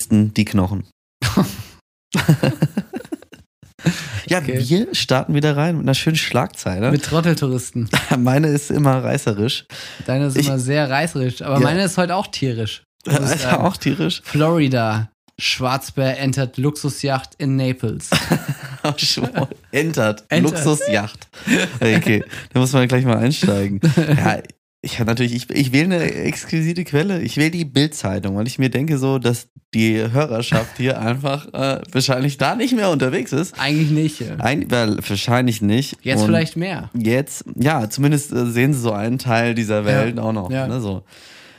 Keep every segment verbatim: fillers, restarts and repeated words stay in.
Touristen die Knochen. Ja, Okay. wir starten wieder rein mit einer schönen Schlagzeile. Mit Trotteltouristen. Meine ist immer reißerisch. Deine ist Ich- immer sehr reißerisch, aber Ja. meine ist heute auch tierisch. muss ich Alter, sagen. auch tierisch. Florida. Schwarzbär entert Luxusjacht in Naples. Entert. Entert. Luxusjacht. Okay, da muss man gleich mal einsteigen. Ja, ich habe natürlich, ich, ich wähle eine exquisite Quelle. Ich wähle die Bild-Zeitung, weil ich mir denke so, dass die Hörerschaft hier einfach äh, wahrscheinlich da nicht mehr unterwegs ist. Eigentlich nicht. ja. Ein, weil, wahrscheinlich nicht. Jetzt Und vielleicht mehr. Jetzt, ja, zumindest äh, sehen sie so einen Teil dieser Welt Ja. auch noch. Ja. Ne, so.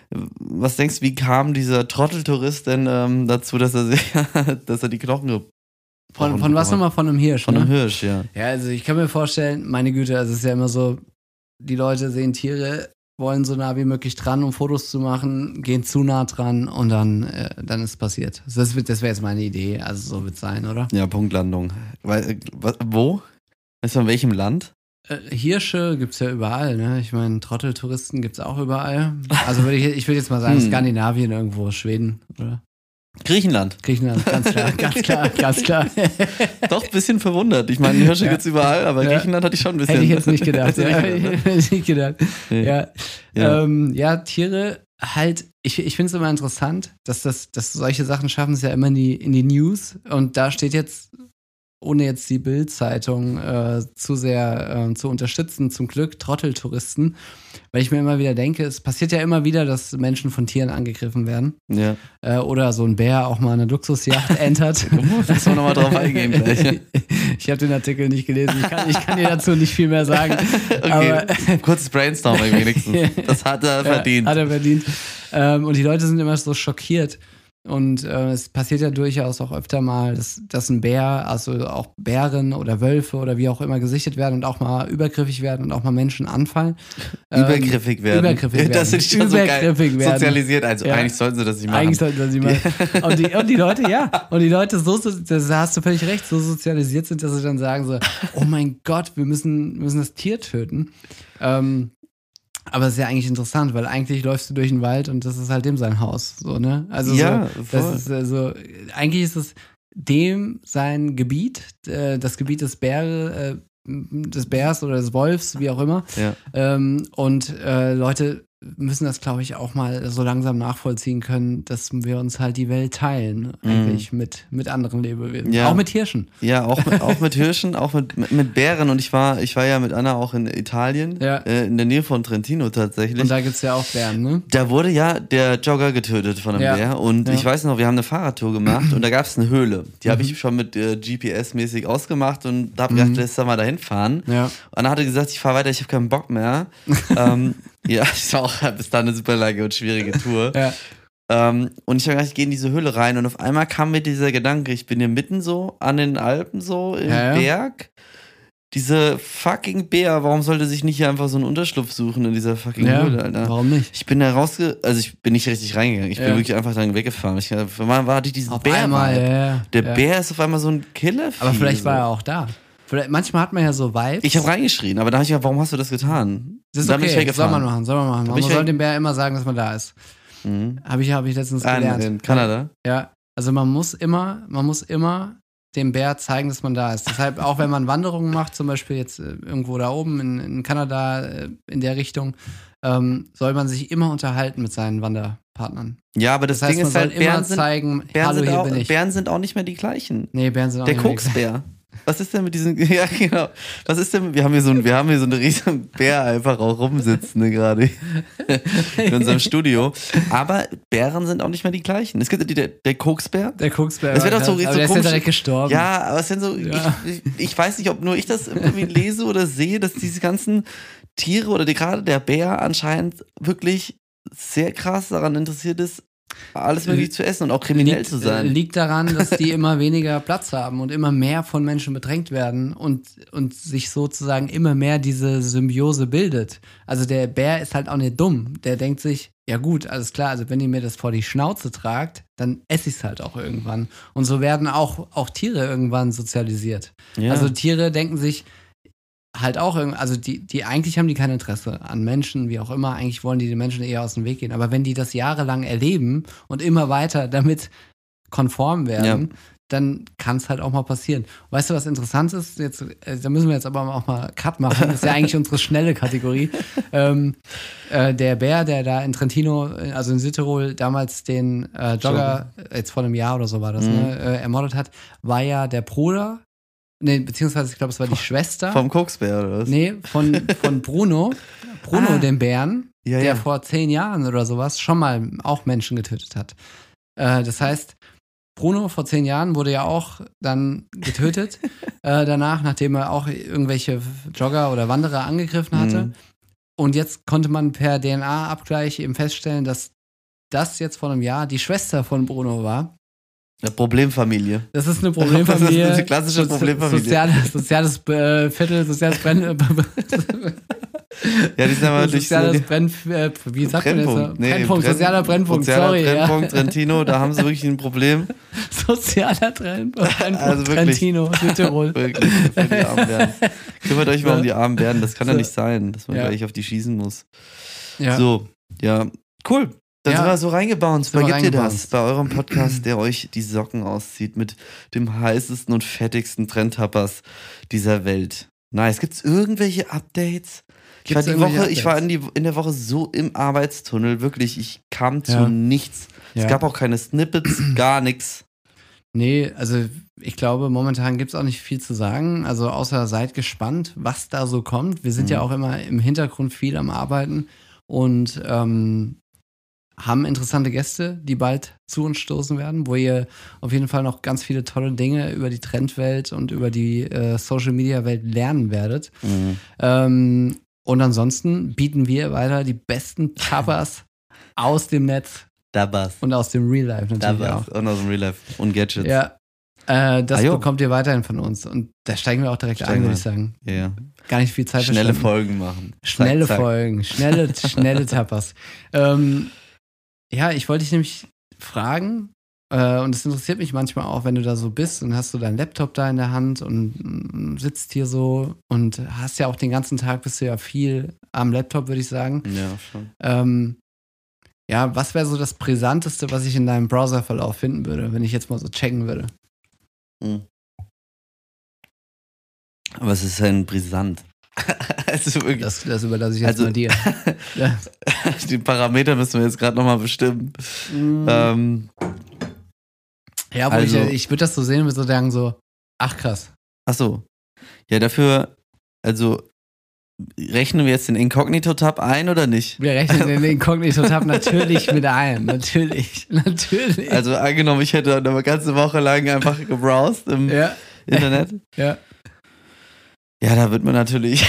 Was denkst du, wie kam dieser Trotteltourist denn ähm, dazu, dass er sich, dass er die Knochen gebrochen Von, von was bekommen hat? nochmal? Von einem Hirsch, Von ne? einem Hirsch, ja. Ja, also ich kann mir vorstellen, meine Güte, also es ist ja immer so, die Leute sehen Tiere, wollen so nah wie möglich dran, um Fotos zu machen, gehen zu nah dran und dann, äh, dann ist es passiert. Also das wird- das wäre jetzt meine Idee, also so wird es sein, oder? Ja, Punktlandung. Weil, äh, was, wo? Weißt du, in welchem Land? Äh, Hirsche gibt's ja überall, ne? Ich meine, Trotteltouristen gibt's auch überall. Also würde ich, ich würde jetzt mal sagen, Hm. Skandinavien irgendwo, Schweden, oder? Griechenland. Griechenland, ganz klar, ganz klar, ganz klar. Doch, ein bisschen verwundert. Ich meine, Hirsche Ja. gibt's überall, aber Ja. Griechenland hatte ich schon ein bisschen. Hätte ich jetzt nicht gedacht. Hätte ja, ich gedacht, ne? hätte ich nicht gedacht. Nee. Ja, Ja. Ähm, ja Tiere halt, ich, ich finde es immer interessant, dass das, dass solche Sachen schaffen es ja immer in die, in die News und da steht jetzt, ohne jetzt die Bild-Zeitung äh, zu sehr äh, zu unterstützen, zum Glück Trotteltouristen, weil ich mir immer wieder denke, es passiert ja immer wieder, dass Menschen von Tieren angegriffen werden Ja. äh, oder so ein Bär auch mal eine Luxusjacht entert. Da müssen wir nochmal drauf eingehen gleich. Ich habe den Artikel nicht gelesen, ich kann, ich kann dir dazu nicht viel mehr sagen. Okay, Aber, kurzes Brainstorming wenigstens. Das hat er verdient. Ja, hat er verdient. Ähm, und die Leute sind immer so schockiert. Und äh, es passiert ja durchaus auch öfter mal, dass, dass ein Bär, also auch Bären oder Wölfe oder wie auch immer gesichtet werden und auch mal übergriffig werden und auch mal Menschen anfallen. Ähm, Übergriffig werden. Übergriffig werden. Das sind schon so geil Übergriffig werden. sozialisiert. Also Ja. eigentlich sollten sie das nicht machen. Eigentlich sollten das nicht machen. Und die, und die Leute, ja, und die Leute so, so- das hast du völlig recht, so sozialisiert sind, dass sie dann sagen so, oh mein Gott, wir müssen, müssen das Tier töten. Ähm, aber es ist ja eigentlich interessant, weil eigentlich läufst du durch den Wald und das ist halt dem sein Haus, so, ne? Also Ja, so, voll. das ist also, eigentlich ist es dem sein Gebiet, äh, das Gebiet des Bär, äh, des Bärs oder des Wolfs, wie auch immer. Ja. Ähm, und äh, Leute müssen das, glaube ich, auch mal so langsam nachvollziehen können, dass wir uns halt die Welt teilen, eigentlich mit, mit anderen Lebewesen. Ja. Auch mit Hirschen. Ja, auch mit, auch mit Hirschen, auch mit, mit, mit Bären. Und ich war, ich war ja mit Anna auch in Italien, Ja. äh, in der Nähe von Trentino tatsächlich. Und da gibt's ja auch Bären, ne? Da wurde ja der Jogger getötet von einem Ja. Bär. Und Ja. ich weiß noch, wir haben eine Fahrradtour gemacht und da gab es eine Höhle. Die habe Mhm. ich schon mit äh, G P S-mäßig ausgemacht und habe gedacht, lass da mal dahin fahren. Ja. Anna hatte gesagt, ich fahre weiter, ich habe keinen Bock mehr. ähm, ja, es war auch bis dahin eine super lange und schwierige Tour. Ja. Ähm, und ich habe gedacht, ich gehe in diese Höhle rein und auf einmal kam mir dieser Gedanke, ich bin hier mitten so an den Alpen so im Ja, ja. Berg. Diese fucking Bär, warum sollte sich nicht hier einfach so einen Unterschlupf suchen in dieser fucking Ja, Höhle, Alter? warum nicht? Ich bin da rausge... Also ich bin nicht richtig reingegangen. Ich bin Ja. wirklich einfach dann weggefahren. Ich, für mal war die diesen Auf Bär einmal, Vibe. ja, ja. Der ja. Bär ist auf einmal so ein Killer. Aber vielleicht war er auch da. Vielleicht, manchmal hat man ja so Vibes. Ich habe reingeschrien, aber da habe ich gedacht, warum hast du das getan? Das ist Und dann bin ich okay, soll weggefahren. man machen, soll man machen. Da Man bin ich soll weg- dem Bär immer sagen, dass man da ist. Mhm. Habe ich, hab ich letztens Ah, in, gelernt. in Kanada. Ja, also man muss immer, man muss immer dem Bär zeigen, dass man da ist. Deshalb, auch wenn man Wanderungen macht, zum Beispiel jetzt äh, irgendwo da oben in, in Kanada, äh, in der Richtung, ähm, soll man sich immer unterhalten mit seinen Wanderpartnern. Ja, aber das, Das heißt, Ding man ist soll halt, immer Bären sind, zeigen, Bären, hallo, sind hier auch, bin ich. Bären sind auch nicht mehr die gleichen. Nee, Bären sind auch Der nicht mehr- Koksbär. Was ist denn mit diesem, ja genau, was ist denn, wir haben hier so, ein, wir haben hier so eine riesen Bär einfach auch rumsitzen ne, gerade in unserem Studio, aber Bären sind auch nicht mehr die gleichen. Es gibt ja die, der, der Koksbär. Der Koksbär. Das wird war doch so, krass, so aber der ist ja komisch. direkt gestorben. Ja, aber es sind so, Ja. ich, ich weiß nicht, ob nur ich das irgendwie lese oder sehe, dass diese ganzen Tiere oder die, gerade der Bär anscheinend wirklich sehr krass daran interessiert ist, alles möglich zu essen und auch kriminell liegt, zu sein. äh, Liegt daran, dass die immer weniger Platz haben und immer mehr von Menschen bedrängt werden und, und sich sozusagen immer mehr diese Symbiose bildet. Also der Bär ist halt auch nicht dumm. Der denkt sich, ja gut, alles klar, also wenn ihr mir das vor die Schnauze tragt, dann esse ich es halt auch irgendwann. Und so werden auch, auch Tiere irgendwann sozialisiert. Ja. Also Tiere denken sich halt auch, irgend- also die, die eigentlich haben die kein Interesse an Menschen, wie auch immer, eigentlich wollen die den Menschen eher aus dem Weg gehen. Aber wenn die das jahrelang erleben und immer weiter damit konform werden, Ja. dann kann es halt auch mal passieren. Weißt du, was interessant ist? Jetzt, äh, da müssen wir jetzt aber auch mal Cut machen. Das ist ja eigentlich unsere schnelle Kategorie. ähm, äh, der Bär, der da in Trentino, also in Südtirol, damals den äh, Jogger, jetzt vor einem Jahr oder so war das, Mhm. ne, äh, ermordet hat, war ja der Bruder, nee, beziehungsweise ich glaube, es war die Schwester. Vom Koksbär oder was? Nee, von, von Bruno. Bruno, Ah. dem Bären, Ja, der ja. vor zehn Jahren oder sowas schon mal auch Menschen getötet hat. Äh, das heißt, Bruno vor zehn Jahren wurde ja auch dann getötet, äh, danach, nachdem er auch irgendwelche Jogger oder Wanderer angegriffen hatte. Mhm. Und jetzt konnte man per D N A-Abgleich eben feststellen, dass das jetzt vor einem Jahr die Schwester von Bruno war. Eine Problemfamilie. Das ist eine Problemfamilie. Das ist eine klassische Sozi- Problemfamilie. Soziales, soziales äh, Viertel, soziales Brenn... Ja, die sind aber durch soziales Brenn... Äh, wie sagt man Brennpunkt. das? Nee, Brennpunkt, Brenn- sozialer Brennpunkt, sozialer sorry. Brennpunkt, Trentino, da haben sie wirklich ein Problem. Ja. Sozialer Brennpunkt, Brennpunkt Also wirklich. Trentino, Südtirol. Wirklich, für die armen Bären. Kümmert euch mal Ja. um die armen Bären, das kann ja So. nicht sein, dass man Ja. gleich auf die schießen muss. Ja. So, ja, cool. Dann Ja. sind wir so reingebounced. Sind Bei wir gibt ihr das? reingebounced. Bei eurem Podcast, der euch die Socken auszieht mit dem heißesten und fettigsten Trendtappers dieser Welt. Nice. Gibt es irgendwelche Updates? Ich war, Gibt's die irgendwelche Woche, ich war in, Updates? die, in der Woche so im Arbeitstunnel, wirklich, ich kam zu Ja. nichts. Ja. Es gab auch keine Snippets, gar nichts. Nee, also ich glaube, momentan gibt es auch nicht viel zu sagen. Also außer seid gespannt, was da so kommt. Wir sind Mhm. ja auch immer im Hintergrund viel am Arbeiten und ähm, haben interessante Gäste, die bald zu uns stoßen werden, wo ihr auf jeden Fall noch ganz viele tolle Dinge über die Trendwelt und über die äh, Social-Media-Welt lernen werdet. Mhm. Ähm, und ansonsten bieten wir weiter die besten Tapas aus dem Netz Da war's. und aus dem Real Life Da natürlich war's. auch. Und aus dem Real Life. Und Gadgets. Ja, äh, das Ah, jo. bekommt ihr weiterhin von uns. Und da steigen wir auch direkt Steigen ein, würde wir. ich sagen. Ja, ja. Gar nicht viel Zeit Schnelle verschwenden. Folgen machen. Schnelle Zack, zack. Folgen, schnelle, schnelle Tapas. Ähm, ja, ich wollte dich nämlich fragen, äh, und es interessiert mich manchmal auch, wenn du da so bist und hast du deinen Laptop da in der Hand und mm, sitzt hier so und hast ja auch den ganzen Tag, bist du ja viel am Laptop, würde ich sagen. Ja, schon. Ähm, ja, was wäre so das Brisanteste, was ich in deinem Browserverlauf finden würde, wenn ich jetzt mal so checken würde? Mhm. Aber es ist ein brisant. Also wirklich. Das, das überlasse ich jetzt Also- mal dir. Ja. Die Parameter müssen wir jetzt gerade nochmal bestimmen. Ähm, Ja, wo Also- ich, ich würde das so sehen und würde so sagen, so, ach krass. ach so. Ja, dafür, also rechnen wir jetzt den Inkognito-Tab ein oder nicht? Wir rechnen den Inkognito-Tab natürlich mit ein. Natürlich, natürlich. Also angenommen, ich hätte eine ganze Woche lang einfach gebrowst im ja, Internet. ja. Ja, da wird man natürlich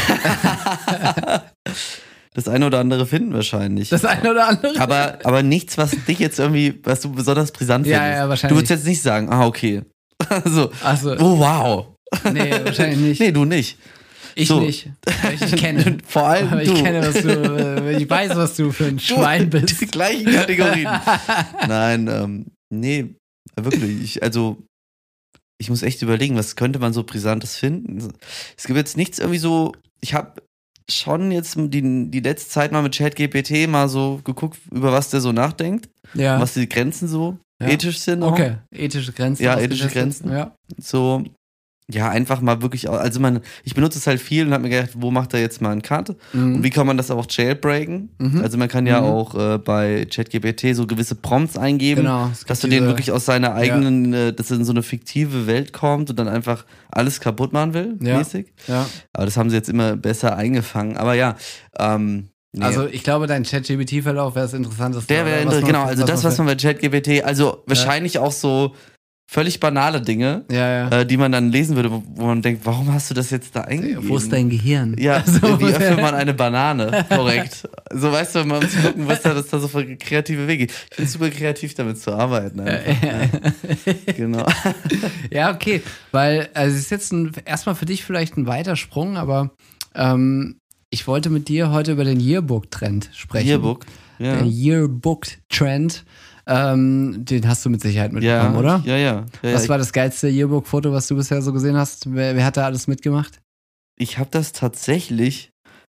das eine oder andere finden wahrscheinlich. Das eine oder andere. aber, aber nichts, was dich jetzt irgendwie, was du besonders brisant Ja, findest. ja, Du wahrscheinlich. würdest jetzt nicht sagen, ah, okay. so, Achso, oh, wow. nee, wahrscheinlich nicht. Nee, du nicht. ich so. nicht. Weil ich dich kenne. Vor allem Aber du. ich kenne, was du, äh, ich weiß, was du für ein Schwein Die bist. gleichen Kategorien. Nein, ähm, nee, wirklich. Ich, also, ich muss echt überlegen, was könnte man so Brisantes finden? Es gibt jetzt nichts irgendwie so, ich habe schon jetzt die, die letzte Zeit mal mit ChatGPT mal so geguckt, über was der so nachdenkt, Ja. was die Grenzen so Ja. ethisch sind. auch. Okay, ethische Grenzen. Ja, ethische ausgetestet. Grenzen. Ja. So, ja, einfach mal wirklich, au- also man, ich benutze es halt viel und habe mir gedacht, wo macht er jetzt mal einen Cut? Und Mhm. wie kann man das auch jailbreaken? Mhm. Also man kann ja Mhm. auch äh, bei ChatGPT so gewisse Prompts eingeben, Genau. es dass du gibt den diese- wirklich aus seiner eigenen, äh, dass er in so eine fiktive Welt kommt und dann einfach alles kaputt machen will, Ja. mäßig. Ja. Aber das haben sie jetzt immer besser eingefangen. Aber ja, ähm, nee. Also ich glaube, dein ChatGPT-Verlauf wäre das Interessanteste. der wäre oder? Was inter- man- genau, also das, was man bei ChatGPT, also wahrscheinlich auch so völlig banale Dinge, Ja, ja. äh, die man dann lesen würde, wo, wo man denkt, warum hast du das jetzt da eingegeben? Wo ist dein Gehirn? Ja, Also- wie öffnet man eine Banane? Korrekt. So, weißt du, mal um zu gucken, was da, was da so für kreative Wege gibt. Ich bin super kreativ damit zu arbeiten. Einfach. Ja. Genau. Ja, okay. Weil, also es ist jetzt ein, erstmal für dich vielleicht ein weiter Sprung, aber ähm, ich wollte mit dir heute über den Yearbook-Trend sprechen. Yearbook. Ja. Der Yearbook-Trend. Ähm, den hast du mit Sicherheit mitbekommen, Ja, oder? ja, ja. ja Was ja. war das geilste Yearbook-Foto, was du bisher so gesehen hast? Wer, wer hat da alles mitgemacht? Ich habe das tatsächlich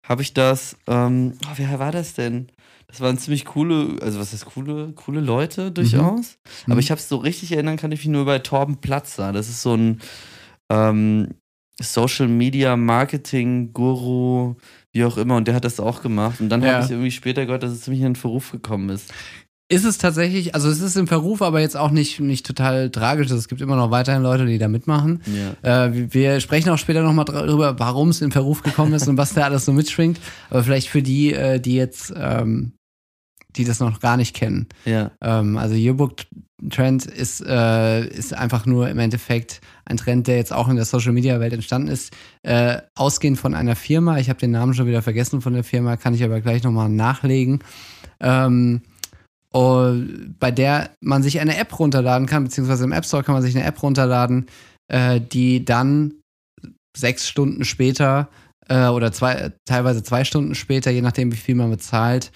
habe ich das, ähm, oh, wer war das denn? Das waren ziemlich coole, also was heißt coole, coole Leute durchaus. Mhm. Aber ich habe es so richtig erinnern, kann ich mich nur bei Torben Platzer. Das ist so ein ähm, Social Media Marketing Guru, wie auch immer. Und der hat das auch gemacht. Und dann Ja. habe ich irgendwie später gehört, dass es ziemlich in den Verruf gekommen ist. Ist es tatsächlich, also es ist im Verruf, aber jetzt auch nicht, nicht total tragisch. Es gibt immer noch weiterhin Leute, die da mitmachen. Ja. Äh, wir- wir sprechen auch später nochmal darüber, warum es in Verruf gekommen ist und was da alles so mitschwingt. Aber vielleicht für die, äh, die jetzt, ähm, die das noch gar nicht kennen. Ja. Ähm, also Yearbook-Trend ist, äh, ist einfach nur im Endeffekt ein Trend, der jetzt auch in der Social-Media-Welt entstanden ist. Äh, ausgehend von einer Firma, ich habe den Namen schon wieder vergessen von der Firma, kann ich aber gleich nochmal nachlegen. Ähm, und bei der man sich eine App runterladen kann, beziehungsweise im App Store kann man sich eine App runterladen, äh, die dann sechs Stunden später äh, oder zwei, teilweise zwei Stunden später, je nachdem wie viel man bezahlt,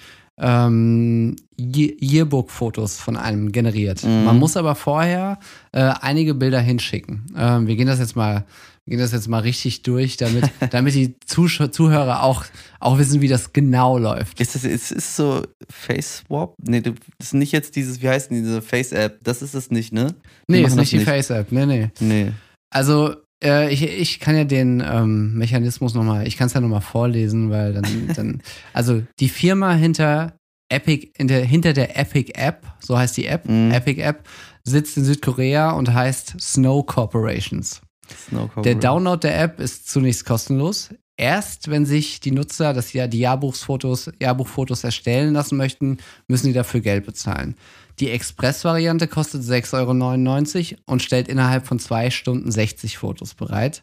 ähm, Ye- Yearbook-Fotos von einem generiert. Mhm. Man muss aber vorher äh, einige Bilder hinschicken. Ähm, wir gehen das jetzt mal, wir gehen das jetzt mal richtig durch, damit, damit die Zusch- Zuhörer auch, auch wissen, wie das genau läuft. Ist das ist, ist so Face Swap? Nee, du- das ist nicht jetzt dieses, wie heißt denn diese Face-App? Das ist es nicht, ne? Die Nee, machen ist das nicht die Face-App. Nee, nee. Nee. Also, äh, ich, ich kann ja den ähm, Mechanismus nochmal, ich kann es ja nochmal vorlesen, weil dann, dann, also die Firma hinter Epic, hinter, hinter der Epic App, so heißt die App, Mhm. Epic App, sitzt in Südkorea und heißt Snow Corporations. Snow Der Corporation. Download der App ist zunächst kostenlos. Erst wenn sich die Nutzer das ja die Jahrbuchsfotos, Jahrbuchfotos erstellen lassen möchten, müssen die dafür Geld bezahlen. Die Express-Variante kostet sechs Euro neunundneunzig und stellt innerhalb von zwei Stunden sechzig Fotos bereit.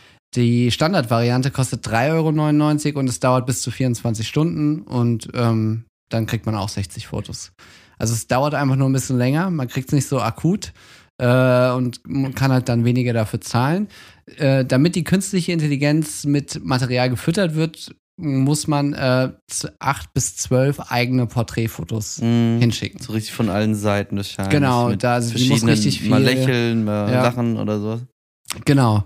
Die Standardvariante kostet drei Euro neunundneunzig und es dauert bis zu vierundzwanzig Stunden und ähm, dann kriegt man auch sechzig Fotos. Also es dauert einfach nur ein bisschen länger, man kriegt es nicht so akut äh, und man kann halt dann weniger dafür zahlen. Äh, damit die künstliche Intelligenz mit Material gefüttert wird, muss man äh, z- acht bis zwölf eigene Porträtfotos Mhm. hinschicken. So richtig von allen Seiten wahrscheinlich. Genau, mit da- die muss verschiedenen, richtig viel- mal lächeln, mal Ja. lachen oder so. Genau.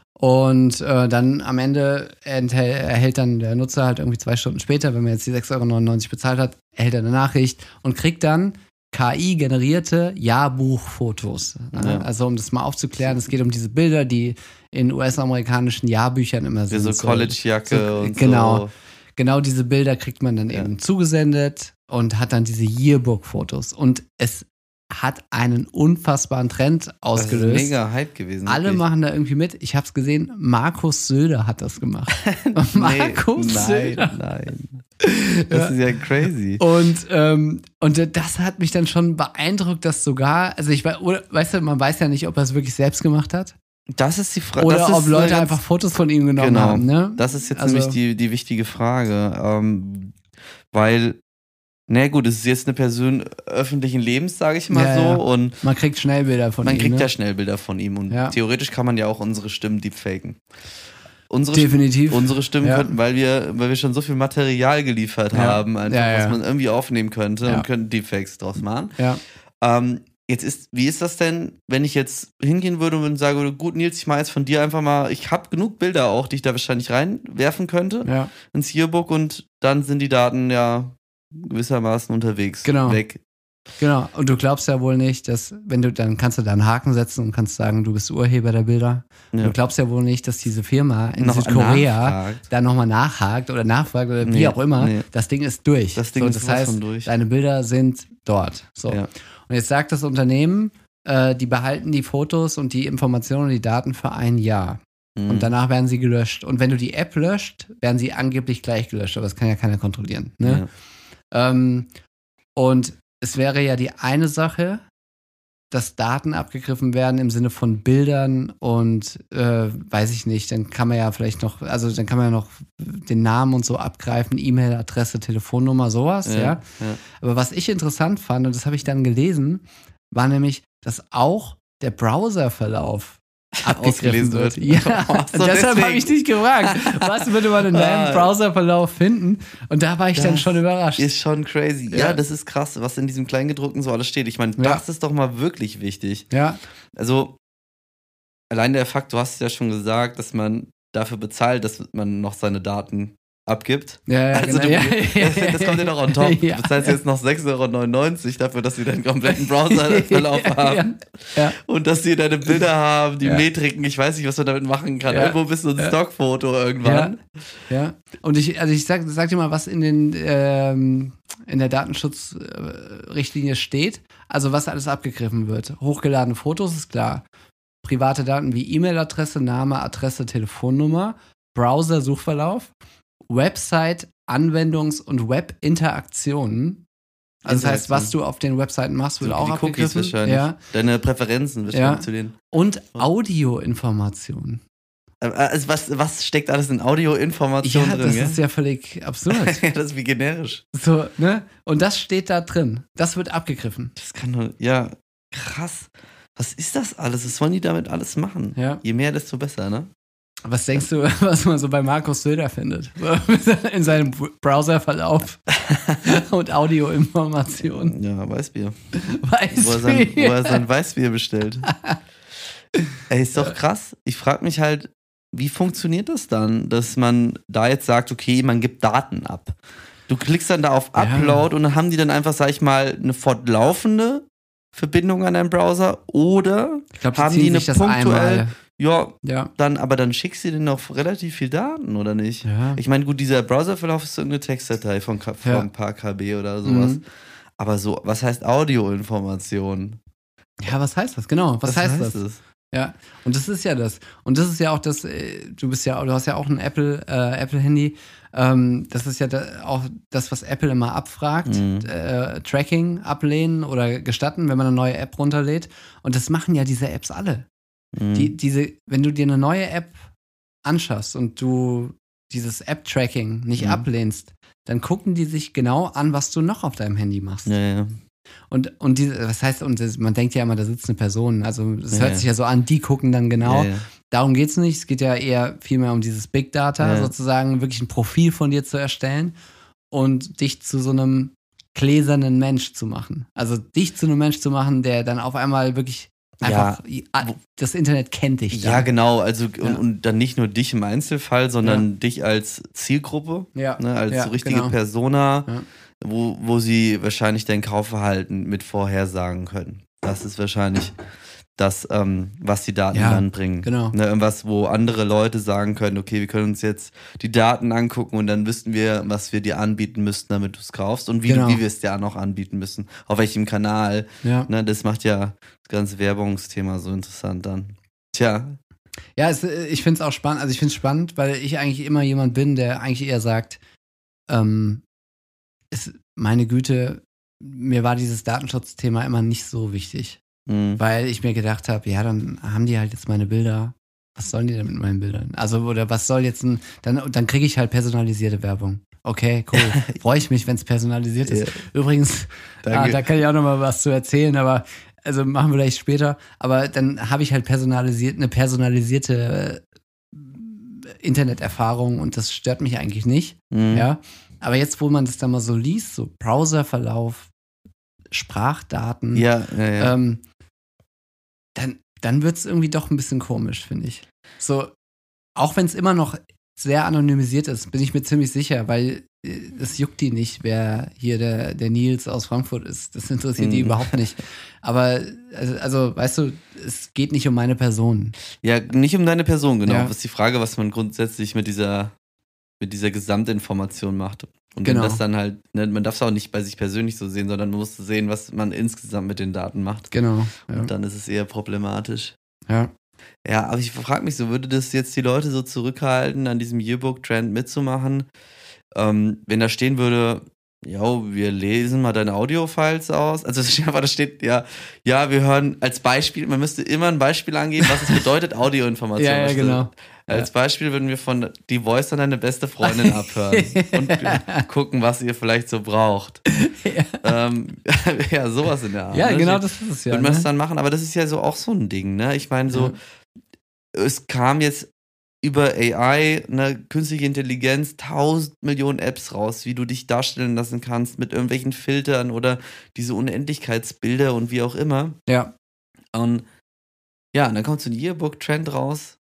Und äh, dann am Ende enthält, erhält dann der Nutzer halt irgendwie zwei Stunden später, wenn man jetzt die sechs Euro neunundneunzig bezahlt hat, erhält er eine Nachricht und kriegt dann K I-generierte Jahrbuchfotos. Ja. Also um das mal aufzuklären, es geht um diese Bilder, die in U S-amerikanischen Jahrbüchern immer Wie sind. so College-Jacke so- und genau. so. Genau diese Bilder kriegt man dann Ja. eben zugesendet und hat dann diese Yearbook-Fotos. Und es hat einen unfassbaren Trend Das ist ausgelöst. mega Hype gewesen. Alle wirklich. machen da irgendwie mit. Ich habe es gesehen, Markus Söder hat das gemacht. Markus nee, Söder. nein, nein. Das ist ja crazy. Und, ähm, und das hat mich dann schon beeindruckt, dass sogar, also ich weiß, oder, weißt du, man weiß ja nicht, ob er es wirklich selbst gemacht hat. Das ist die Frage. Oder das ob ist Leute eine ganz- einfach Fotos von ihm genommen Genau. haben. Ne? Das ist jetzt Also- nämlich die, die wichtige Frage. Ähm, weil, na gut, es ist jetzt eine Person öffentlichen Lebens, sage ich mal Ja, so. ja. Und Man kriegt Schnellbilder von man ihm. kriegt ne? ja schnell Bilder von ihm. Und Ja. theoretisch kann man ja auch unsere Stimmen deepfaken. Unsere Definitiv. Unsere Stimmen Ja. könnten, weil wir, weil wir schon so viel Material geliefert Ja. haben, einfach, Ja, ja. was man irgendwie aufnehmen könnte Ja. und könnten Deepfakes draus machen. Ja. Ähm, jetzt ist, wie ist das denn, wenn ich jetzt hingehen würde und sagen würde, gut, Nils, ich mache jetzt von dir einfach mal, ich habe genug Bilder auch, die ich da wahrscheinlich reinwerfen könnte Ja. ins Yearbook und dann sind die Daten ja gewissermaßen unterwegs. Genau. Weg. Genau. Und du glaubst ja wohl nicht, dass, wenn du, dann kannst du da einen Haken setzen und kannst sagen, du bist Urheber der Bilder. Ja. Du glaubst ja wohl nicht, dass diese Firma in Noch Südkorea nachfragt. da nochmal nachhakt oder nachfragt oder wie Nee, auch immer. nee. Das Ding ist durch. Das Ding so, ist das sowas heißt, von durch. deine Bilder sind dort. So. Ja. Und jetzt sagt das Unternehmen, äh, die behalten die Fotos und die Informationen und die Daten für ein Jahr. Mhm. Und danach werden sie gelöscht. Und wenn du die App löscht, werden sie angeblich gleich gelöscht. Aber das kann ja keiner kontrollieren. Ne? Ja. Ähm, und es wäre ja die eine Sache, dass Daten abgegriffen werden im Sinne von Bildern und äh, weiß ich nicht, dann kann man ja vielleicht noch, also dann kann man ja noch den Namen und so abgreifen, E-Mail-Adresse, Telefonnummer, sowas, ja. Ja, ja. Aber was ich interessant fand, und das habe ich dann gelesen, war nämlich, dass auch der Browserverlauf abgegriffen Ausgelesen wird. wird. Ja, Ach so, deshalb deswegen. habe ich dich gefragt, was würde man in deinem Ah. Browserverlauf finden? Und da war ich dann Das schon überrascht. Ist schon crazy. Ja. Ja. das ist krass, was in diesem Kleingedruckten so alles steht. Ich meine, Ja. das ist doch mal wirklich wichtig. Ja, Also, allein der Fakt, du hast ja schon gesagt, dass man dafür bezahlt, dass man noch seine Daten abgibt. Ja, ja, also genau. du, ja, das, das kommt dir noch on top. Ja. Das heißt jetzt noch sechs Euro neunundneunzig dafür, dass sie deinen kompletten Browserverlauf haben. Ja. Ja. Und dass sie deine Bilder haben, die Ja. Metriken, ich weiß nicht, was man damit machen kann. Ja. Irgendwo bist du ein Ja. Stockfoto irgendwann. Ja. ja. Und ich, also ich sag, sag dir mal, was in den ähm, in der Datenschutzrichtlinie steht. Also was alles abgegriffen wird. Hochgeladene Fotos ist klar. Private Daten wie E-Mail-Adresse, Name, Adresse, Telefonnummer, Browser, Suchverlauf, Website, Anwendungs- und Web-Interaktionen. Also das heißt, was du auf den Webseiten machst, wird So auch wie die Cookies abgegriffen. wahrscheinlich. Ja. Deine Präferenzen wahrscheinlich Ja. zu denen. Und Audioinformationen. Also was, was steckt alles in Audioinformationen Ja, drin? das gell? ist ja völlig absurd. Ja, das ist wie generisch. So, ne? Und das steht da drin. Das wird abgegriffen. Das kann doch, ja, krass. Was ist das alles? Was wollen die damit alles machen? Ja. Je mehr, desto besser, ne? Was denkst du, was man so bei Markus Söder findet? So, in seinem Browserverlauf und Audioinformationen. Ja, Weißbier. Weißt Wo er sein, wo er sein Weißbier bestellt. Ey, ist doch krass. Ich frage mich halt, wie funktioniert das dann, dass man da jetzt sagt, okay, man gibt Daten ab. Du klickst dann da auf Upload Ja. und dann haben die dann einfach, sag ich mal, eine fortlaufende Verbindung an deinen Browser oder Ich glaube, die haben ziehen die eine sich das punktuell, einmal. ja, Ja. dann, aber dann schickst du denen noch relativ viel Daten, oder nicht? Ja. Ich meine, gut, dieser Browserverlauf ist so eine Textdatei von, K- von Ja. ein paar K B oder sowas. Mhm. Aber so, was heißt Audioinformation? Ja, was heißt das? Genau, was, heißt, das? es? Ja, und das ist ja das. Und das ist ja auch das, äh, du bist ja, du hast ja auch ein Apple, äh, Apple-Handy. Ähm, das ist ja da auch das, was Apple immer abfragt. Mhm. Äh, Tracking ablehnen oder gestatten, wenn man eine neue App runterlädt. Und das machen ja diese Apps alle. Mhm. Die, diese, wenn du dir eine neue App anschaffst und du dieses App-Tracking nicht Mhm. ablehnst, dann gucken die sich genau an, was du noch auf deinem Handy machst. Ja, ja. Und, und diese, was heißt, und das, man denkt ja immer, da sitzt eine Person. Also es Ja, hört ja. sich ja so an, die gucken dann genau. Ja, ja. Darum geht's nicht. Es geht ja eher vielmehr um dieses Big Data, Ja. sozusagen wirklich ein Profil von dir zu erstellen und dich zu so einem gläsernen Mensch zu machen. Also dich zu einem Mensch zu machen, der dann auf einmal wirklich einfach ja, das Internet kennt dich. Ja, dann. genau. Also und, Ja. und dann nicht nur dich im Einzelfall, sondern dich als Zielgruppe, Ja. ne, als Ja, so richtige genau. Persona, Ja. wo, wo sie wahrscheinlich dein Kaufverhalten mit vorhersagen können. Das ist wahrscheinlich das, ähm, was die Daten Ja, dann bringen. genau. Ne, irgendwas, wo andere Leute sagen können, okay, wir können uns jetzt die Daten angucken und dann wüssten wir, was wir dir anbieten müssten, damit du es kaufst und wie, Genau. du, wie wir es dir auch noch anbieten müssen. Auf welchem Kanal. Ja. Ne, das macht ja das ganze Werbungsthema so interessant dann. Tja, Ja, es, äh, ich finde es auch spannend. Also ich finde es spannend, weil ich eigentlich immer jemand bin, der eigentlich eher sagt, ähm, ist, meine Güte, mir war dieses Datenschutzthema immer nicht so wichtig. mh. Weil ich mir gedacht habe, ja, dann haben die halt jetzt meine Bilder. Was sollen die denn mit meinen Bildern? Also, oder was soll jetzt ein, dann, dann kriege ich halt personalisierte Werbung. Okay, cool. Freue ich mich, wenn es personalisiert ist. Ja. Übrigens, ah, Danke. da kann ich auch noch mal was zu erzählen, aber also machen wir vielleicht später. Aber dann habe ich halt personalisiert, eine personalisierte äh, Interneterfahrung und das stört mich eigentlich nicht. Mhm. Ja. Aber jetzt, wo man das dann mal so liest, so Browserverlauf, Sprachdaten, Ja, ja, ja. ähm, dann, dann wird es irgendwie doch ein bisschen komisch, finde ich. So, auch wenn es immer noch sehr anonymisiert ist, bin ich mir ziemlich sicher, weil äh, es juckt die nicht, wer hier der, der Nils aus Frankfurt ist. Das interessiert die Mhm. überhaupt nicht. Aber, also, also, weißt du, es geht nicht um meine Person. ja, nicht um deine Person, genau. Ja. Was ist die Frage, was man grundsätzlich mit dieser, mit dieser Gesamtinformation macht. Und Genau. wenn das dann halt, ne, man darf es auch nicht bei sich persönlich so sehen, sondern man muss sehen, was man insgesamt mit den Daten macht. Genau. Ja. Und dann ist es eher problematisch. ja. Ja, aber ich frage mich so, würde das jetzt die Leute so zurückhalten, an diesem Yearbook-Trend mitzumachen? Ähm, wenn da stehen würde, ja, wir lesen mal deine Audio-Files aus. Also da steht, ja, ja, wir hören als Beispiel, man müsste immer ein Beispiel angeben, was es bedeutet, Audioinformation. Ja, ja, Also, genau. Als Beispiel würden wir von die Voice an deine beste Freundin abhören und gucken, was ihr vielleicht so braucht. Ja. Ähm, ja, sowas in der Art. Ja, ne? genau, das ist es ja. Würden wir Ne? es dann machen, aber das ist ja so auch so ein Ding, ne? Ich meine, so, Ja. es kam jetzt über A I, ne, künstliche Intelligenz, tausend Millionen Apps raus, wie du dich darstellen lassen kannst mit irgendwelchen Filtern oder diese Unendlichkeitsbilder und wie auch immer. Ja. Und ja, und dann kommt so ein Yearbook-Trend raus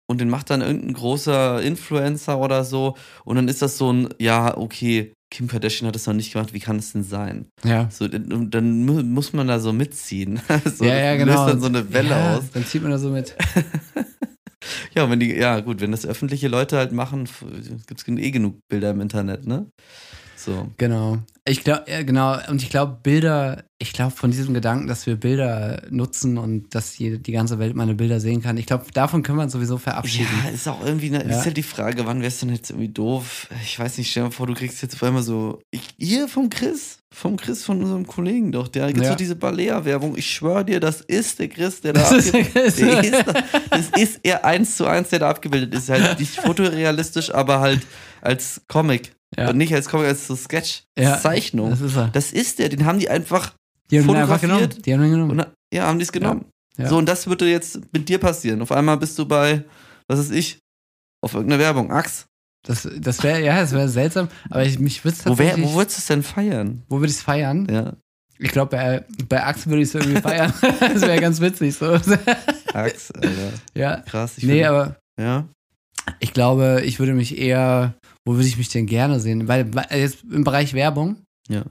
und den macht dann irgendein großer Influencer oder so und dann ist das so ein, ja, okay, Kim Kardashian hat das noch nicht gemacht, wie kann es denn sein? Ja. So, dann, dann mu- muss man da so mitziehen. so, ja, ja, das genau. löst dann so eine Welle ja, aus. Dann zieht man da so mit. Ja, und wenn die, ja gut, wenn das öffentliche Leute halt machen, gibt es eh genug Bilder im Internet, ne? So. Genau. Ich glaube, ja, genau. Und ich glaube, Bilder, ich glaube, von diesem Gedanken, dass wir Bilder nutzen und dass die, die ganze Welt meine Bilder sehen kann, ich glaube, davon können wir uns sowieso verabschieden. Ja, ist auch irgendwie, eine, Ja. ist halt die Frage, wann wär's denn jetzt irgendwie doof? Ich weiß nicht, stell dir mal vor, du kriegst jetzt auf einmal so, ich, hier vom Chris, vom Chris, von unserem Kollegen doch, der gibt Ja. so diese Balea-Werbung, ich schwöre dir, das ist der Chris, der da Das ist der abge- Chris. der ist, da- das ist er eins zu eins, der da abgebildet ist. Halt nicht fotorealistisch, aber halt als Comic. Ja. Und nicht als Comic, als so Sketch, Ja, Zeichnung. Das ist er. Das ist der, den haben die einfach Die haben ihn einfach genommen. fotografiert. Die haben ihn genommen. und ja, haben die es genommen. Ja. So, und das würde jetzt mit dir passieren. Auf einmal bist du bei, was ist ich, auf irgendeiner Werbung, Axe. Das, das wäre, ja, das wäre seltsam, aber ich, mich würde es Wo, wär, tatsächlich, wo würdest du es denn feiern? wo würde ich es feiern? Ja, Ich glaube, bei, bei Axe würde ich es irgendwie feiern. Das wäre ganz witzig so. Axe, Alter. Ja. Krass. Ich Nee, find- aber ja. ich glaube, ich würde mich eher, wo würde ich mich denn gerne sehen? Weil weil jetzt im Bereich Werbung. Ja.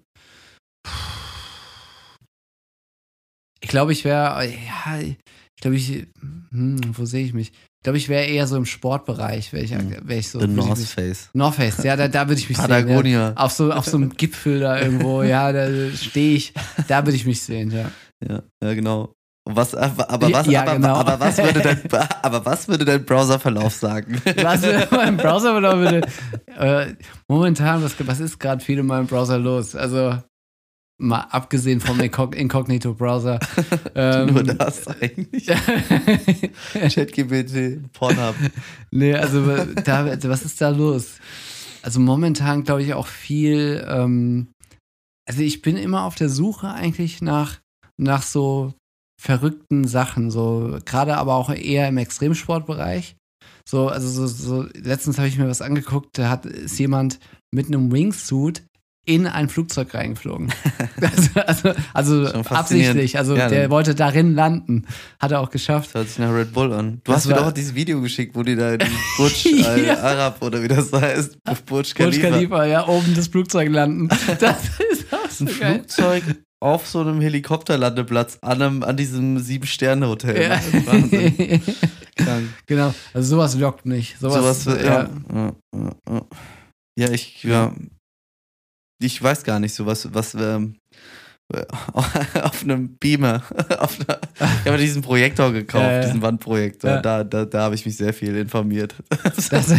Ich glaube, ich wäre, ja, ich glaube, ich, hm, wo sehe ich mich? Ich glaube, ich wäre eher so im Sportbereich, wäre ich, wär ich so. The würde ich North mich- Face. North Face, ja, da, da würde ich mich sehen. Patagonia. Ja. Auf so, auf so einem Gipfel da irgendwo, ja, da stehe ich, da würde ich mich sehen, ja. Ja, ja, genau. Und Was, aber, aber, was, Ja, aber, genau. aber, was würde dein, aber was würde dein Browserverlauf sagen? Was in meinem Browser oder bitte? Äh, momentan, was, was ist gerade viel in meinem Browser los? Also, mal abgesehen vom Incog- Incognito-Browser. Ähm, Nur das eigentlich. ChatGPT, Pornhub. Nee, also, da, was ist da los? Also, momentan glaube ich auch viel. Ähm, also, ich bin immer auf der Suche eigentlich nach, nach so verrückten Sachen, so gerade aber auch eher im Extremsportbereich. So, also so, so letztens habe ich mir was angeguckt, da hat ist jemand mit einem Wingsuit in ein Flugzeug reingeflogen. also also, also Schon faszinierend. absichtlich, also Ja, der dann- wollte darin landen. Hat er auch geschafft. Das hört sich nach Red Bull an. Du Das hast mir war- doch dieses Video geschickt, wo die da in Burj Al Ja. Arab oder wie das heißt, Burj Burj Khalifa. Khalifa, ja, oben das Flugzeug landen. Das ist auch so Ein geil. Flugzeug auf so einem Helikopterlandeplatz an, einem, an diesem Sieben-Sterne-Hotel. Ja. Ne? Wahnsinn. Krank. Genau, also sowas lockt mich. Sowas, Sowas, ja. ja. Ja, ja, ja. Ja, ich, ja. Ich weiß gar nicht, so was, was ähm, auf einem Beamer, auf einer, ich habe diesen Projektor gekauft, Ja, ja. diesen Wandprojektor. Ja. Da, da, da habe ich mich sehr viel informiert. Das,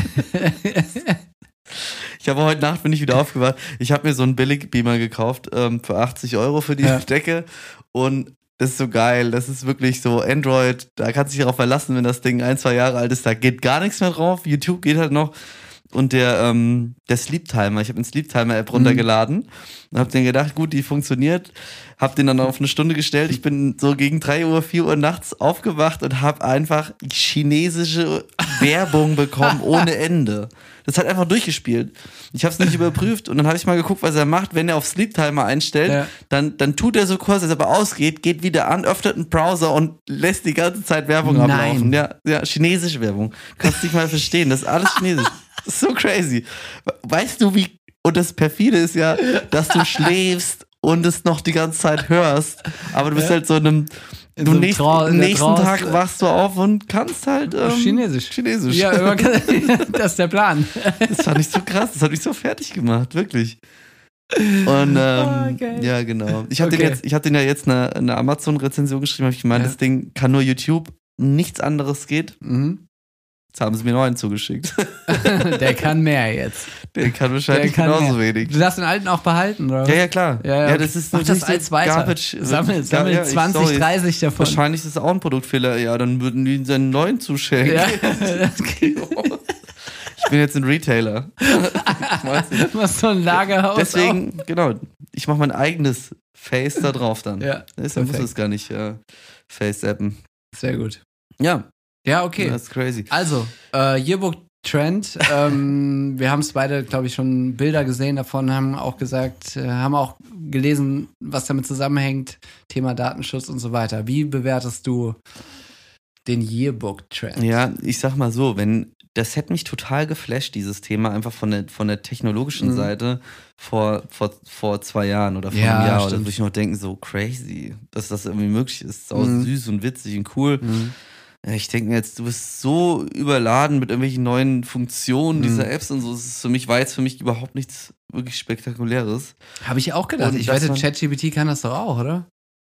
Ich habe heute Nacht bin ich wieder aufgewacht. Ich habe mir so einen Billig-Beamer gekauft ähm, für achtzig Euro für die Ja. Decke und das ist so geil. Das ist wirklich so Android. Da kannst du dich darauf verlassen, wenn das Ding ein, zwei Jahre alt ist. Da geht gar nichts mehr drauf. YouTube geht halt noch. Und der, ähm, der Sleep Timer, ich habe eine Sleep Timer App runtergeladen und habe den gedacht, gut, die funktioniert. Habe den dann auf eine Stunde gestellt. Ich bin so gegen drei Uhr, vier Uhr nachts aufgewacht und habe einfach chinesische Werbung bekommen ohne Ende. Das hat einfach durchgespielt. Ich habe es nicht überprüft und dann habe ich mal geguckt, was er macht. Wenn er auf Sleep Timer einstellt, Ja. dann, dann tut er so kurz, als er aber ausgeht, geht wieder an, öffnet einen Browser und lässt die ganze Zeit Werbung Nein. ablaufen. Ja, ja, chinesische Werbung. Kannst nicht mal verstehen. Das ist alles chinesisch. Das ist so crazy. Weißt du, wie, und das perfide ist ja, dass du schläfst und es noch die ganze Zeit hörst, aber du bist Ja. halt so in einem, In du so einem nächst, Trance- am in der nächsten Trance. Tag wachst du auf und kannst halt ähm, Chinesisch. Chinesisch. Ja, man kann, das ist der Plan. Das fand ich so krass, das hat mich so fertig gemacht, wirklich. Und ähm, Oh, geil. ja, genau. Ich habe Okay. den jetzt, ich habe den ja jetzt eine, eine Amazon-Rezension geschrieben, habe ich gemeint, Ja. das Ding kann nur YouTube, nichts anderes geht. Mhm. Jetzt haben sie mir noch einen zugeschickt. Der kann mehr jetzt. Der kann wahrscheinlich Der kann genauso mehr. wenig. Du darfst den alten auch behalten, oder? Ja, ja, klar. Ja, ja, ja okay. das ist Mach das nicht so als weiter. Garbage. Sammel, sammel Ja, ich- zwanzig, sorry. dreißig davon. Wahrscheinlich ist es auch ein Produktfehler. Ja, dann würden die seinen neuen zuschenken. Ja, das geht. Ich bin jetzt ein Retailer. Ich weiß nicht. Du machst so ein Lagerhaus. Deswegen, genau, ich mache mein eigenes Face da drauf dann. Ja, Deshalb muss perfekt. es gar nicht äh, Face-Appen. auch. Sehr gut. Ja, Ja, okay. das ist crazy. Also, äh, Yearbook Trend. ähm, wir haben es beide, glaube ich, schon Bilder gesehen davon, haben auch gesagt, äh, haben auch gelesen, was damit zusammenhängt, Thema Datenschutz und so weiter. Wie bewertest du den Yearbook-Trend. Ja, ich sag mal so, wenn das hätte mich total geflasht, dieses Thema, einfach von der, von der technologischen Mhm. Seite vor, vor, vor zwei Jahren oder vor Ja, einem Jahr. Oder stimmt. würde ich noch denken, so crazy, dass das irgendwie möglich ist. Sau Mhm. süß und witzig und cool. Mhm. Ja, ich denke mir jetzt, du bist so überladen mit irgendwelchen neuen Funktionen Mhm. dieser Apps und so. Es ist für mich, war jetzt für mich überhaupt nichts wirklich Spektakuläres. Habe ich auch gedacht. Und Ich das wette, war- ChatGPT kann das doch auch, oder?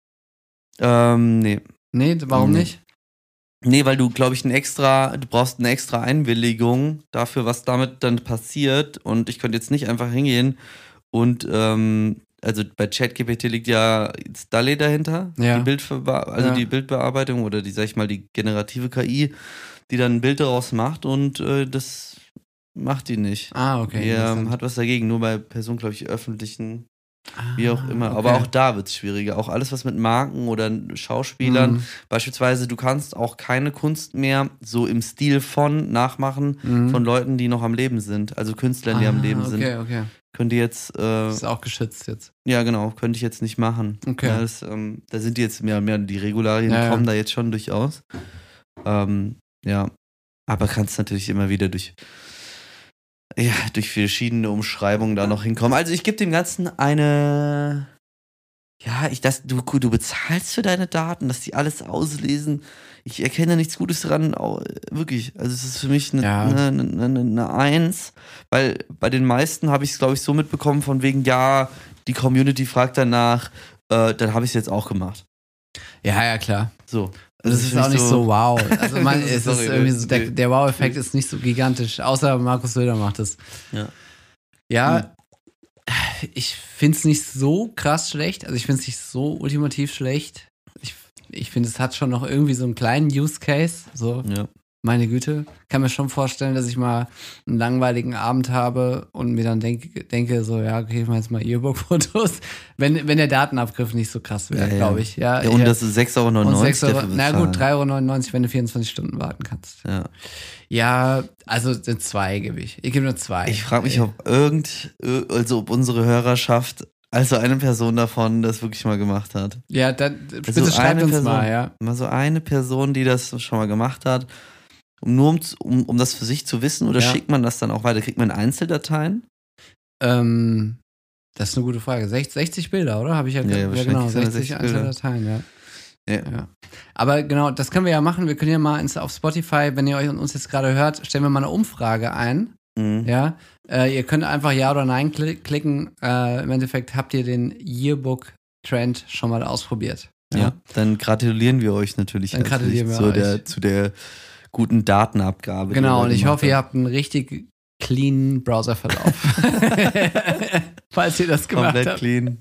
Ähm, nee. Nee, warum Nee. nicht? Nee, weil du, glaube ich, ein extra, du brauchst eine extra Einwilligung dafür, was damit dann passiert. Und ich könnte jetzt nicht einfach hingehen und, ähm, also bei ChatGPT liegt ja D A L L-E dahinter, Ja. die Bildverba- also Ja. die Bildbearbeitung oder die, sag ich mal, die generative K I, die dann ein Bild daraus macht und äh, das macht die nicht. Ah, okay. Die ähm, interessant. hat was dagegen, nur bei Personen, glaube ich, öffentlichen, Ah, wie auch immer. okay. Aber auch da wird es schwieriger. Auch alles, was mit Marken oder Schauspielern, Mhm. beispielsweise, du kannst auch keine Kunst mehr so im Stil von nachmachen Mhm. von Leuten, die noch am Leben sind. Also Künstlern, die am Ah, Leben okay, sind. okay. Könnt ihr jetzt, äh, Das ist auch geschützt jetzt. ja genau, könnte ich jetzt nicht machen. Okay. Ja, das, ähm, da sind jetzt mehr und mehr, die Regularien Ja, ja. kommen da jetzt schon durchaus. Ähm, ja, aber kannst natürlich immer wieder durch, ja, durch verschiedene Umschreibungen da noch hinkommen. Also ich gebe dem Ganzen eine, ja, ich, das, du, du bezahlst für deine Daten, dass die alles auslesen. Ich erkenne nichts Gutes dran, au- wirklich. Also es ist für mich eine, Ja. eine, eine, eine, eine Eins, weil bei den meisten habe ich es, glaube ich, so mitbekommen von wegen, ja, die Community fragt danach, äh, dann habe ich es jetzt auch gemacht. Ja, ja, klar. So. Das Also ist für auch mich nicht so wow. Also man, es Sorry, ist irgendwie so, nee. der, der Wow-Effekt ist nicht so gigantisch, außer Markus Söder macht es. Ja. Ja, ich finde es nicht so krass schlecht. Also ich finde es nicht so ultimativ schlecht. Ich, ich finde, es hat schon noch irgendwie so einen kleinen Use Case. So, Ja. meine Güte. Kann mir schon vorstellen, dass ich mal einen langweiligen Abend habe und mir dann denk, denke, so, ja, okay, ich mache jetzt mal Yearbook-Fotos. Wenn, wenn der Datenabgriff nicht so krass wäre, Ja, ja. glaube ich. Ja, Ja, und ich- das ist sechs Euro und neunundneunzig sechs Euro, dafür na bezahlen. gut, drei Euro neunundneunzig, wenn du vierundzwanzig Stunden warten kannst. Ja. Ja, also sind zwei gebe ich. Ich gebe nur zwei. Ich frage mich, ob irgend, also ob unsere Hörerschaft, also eine Person davon, das wirklich mal gemacht hat. Ja, dann bitte Also schreibt eine uns Person. mal, ja. Mal so eine Person, die das schon mal gemacht hat, um nur um, zu- um, um das für sich zu wissen, oder Ja. schickt man das dann auch weiter? Kriegt man Einzeldateien? Ähm, das ist eine gute Frage. sechzig, sechzig Bilder, oder? Habe ich ja, Ja, ja, ja, wahrscheinlich genau, sind das sechzig sechzig Bilder. Einzeldateien, ja. Ja. ja. Aber genau, das können wir ja machen. Wir können ja mal ins, auf Spotify, wenn ihr euch uns jetzt gerade hört, stellen wir mal eine Umfrage ein. Mhm. Ja. Äh, ihr könnt einfach Ja oder Nein kli- klicken. Äh, Im Endeffekt habt ihr den Yearbook-Trend schon mal ausprobiert. Ja, dann gratulieren wir euch natürlich Dann herzlich gratulieren wir zu, euch. Der, zu der guten Datenabgabe. die Genau, ihr und ich gemacht hoffe, ihr habt. habt einen richtig cleanen Browserverlauf. Falls ihr das gemacht Komplett habt. clean.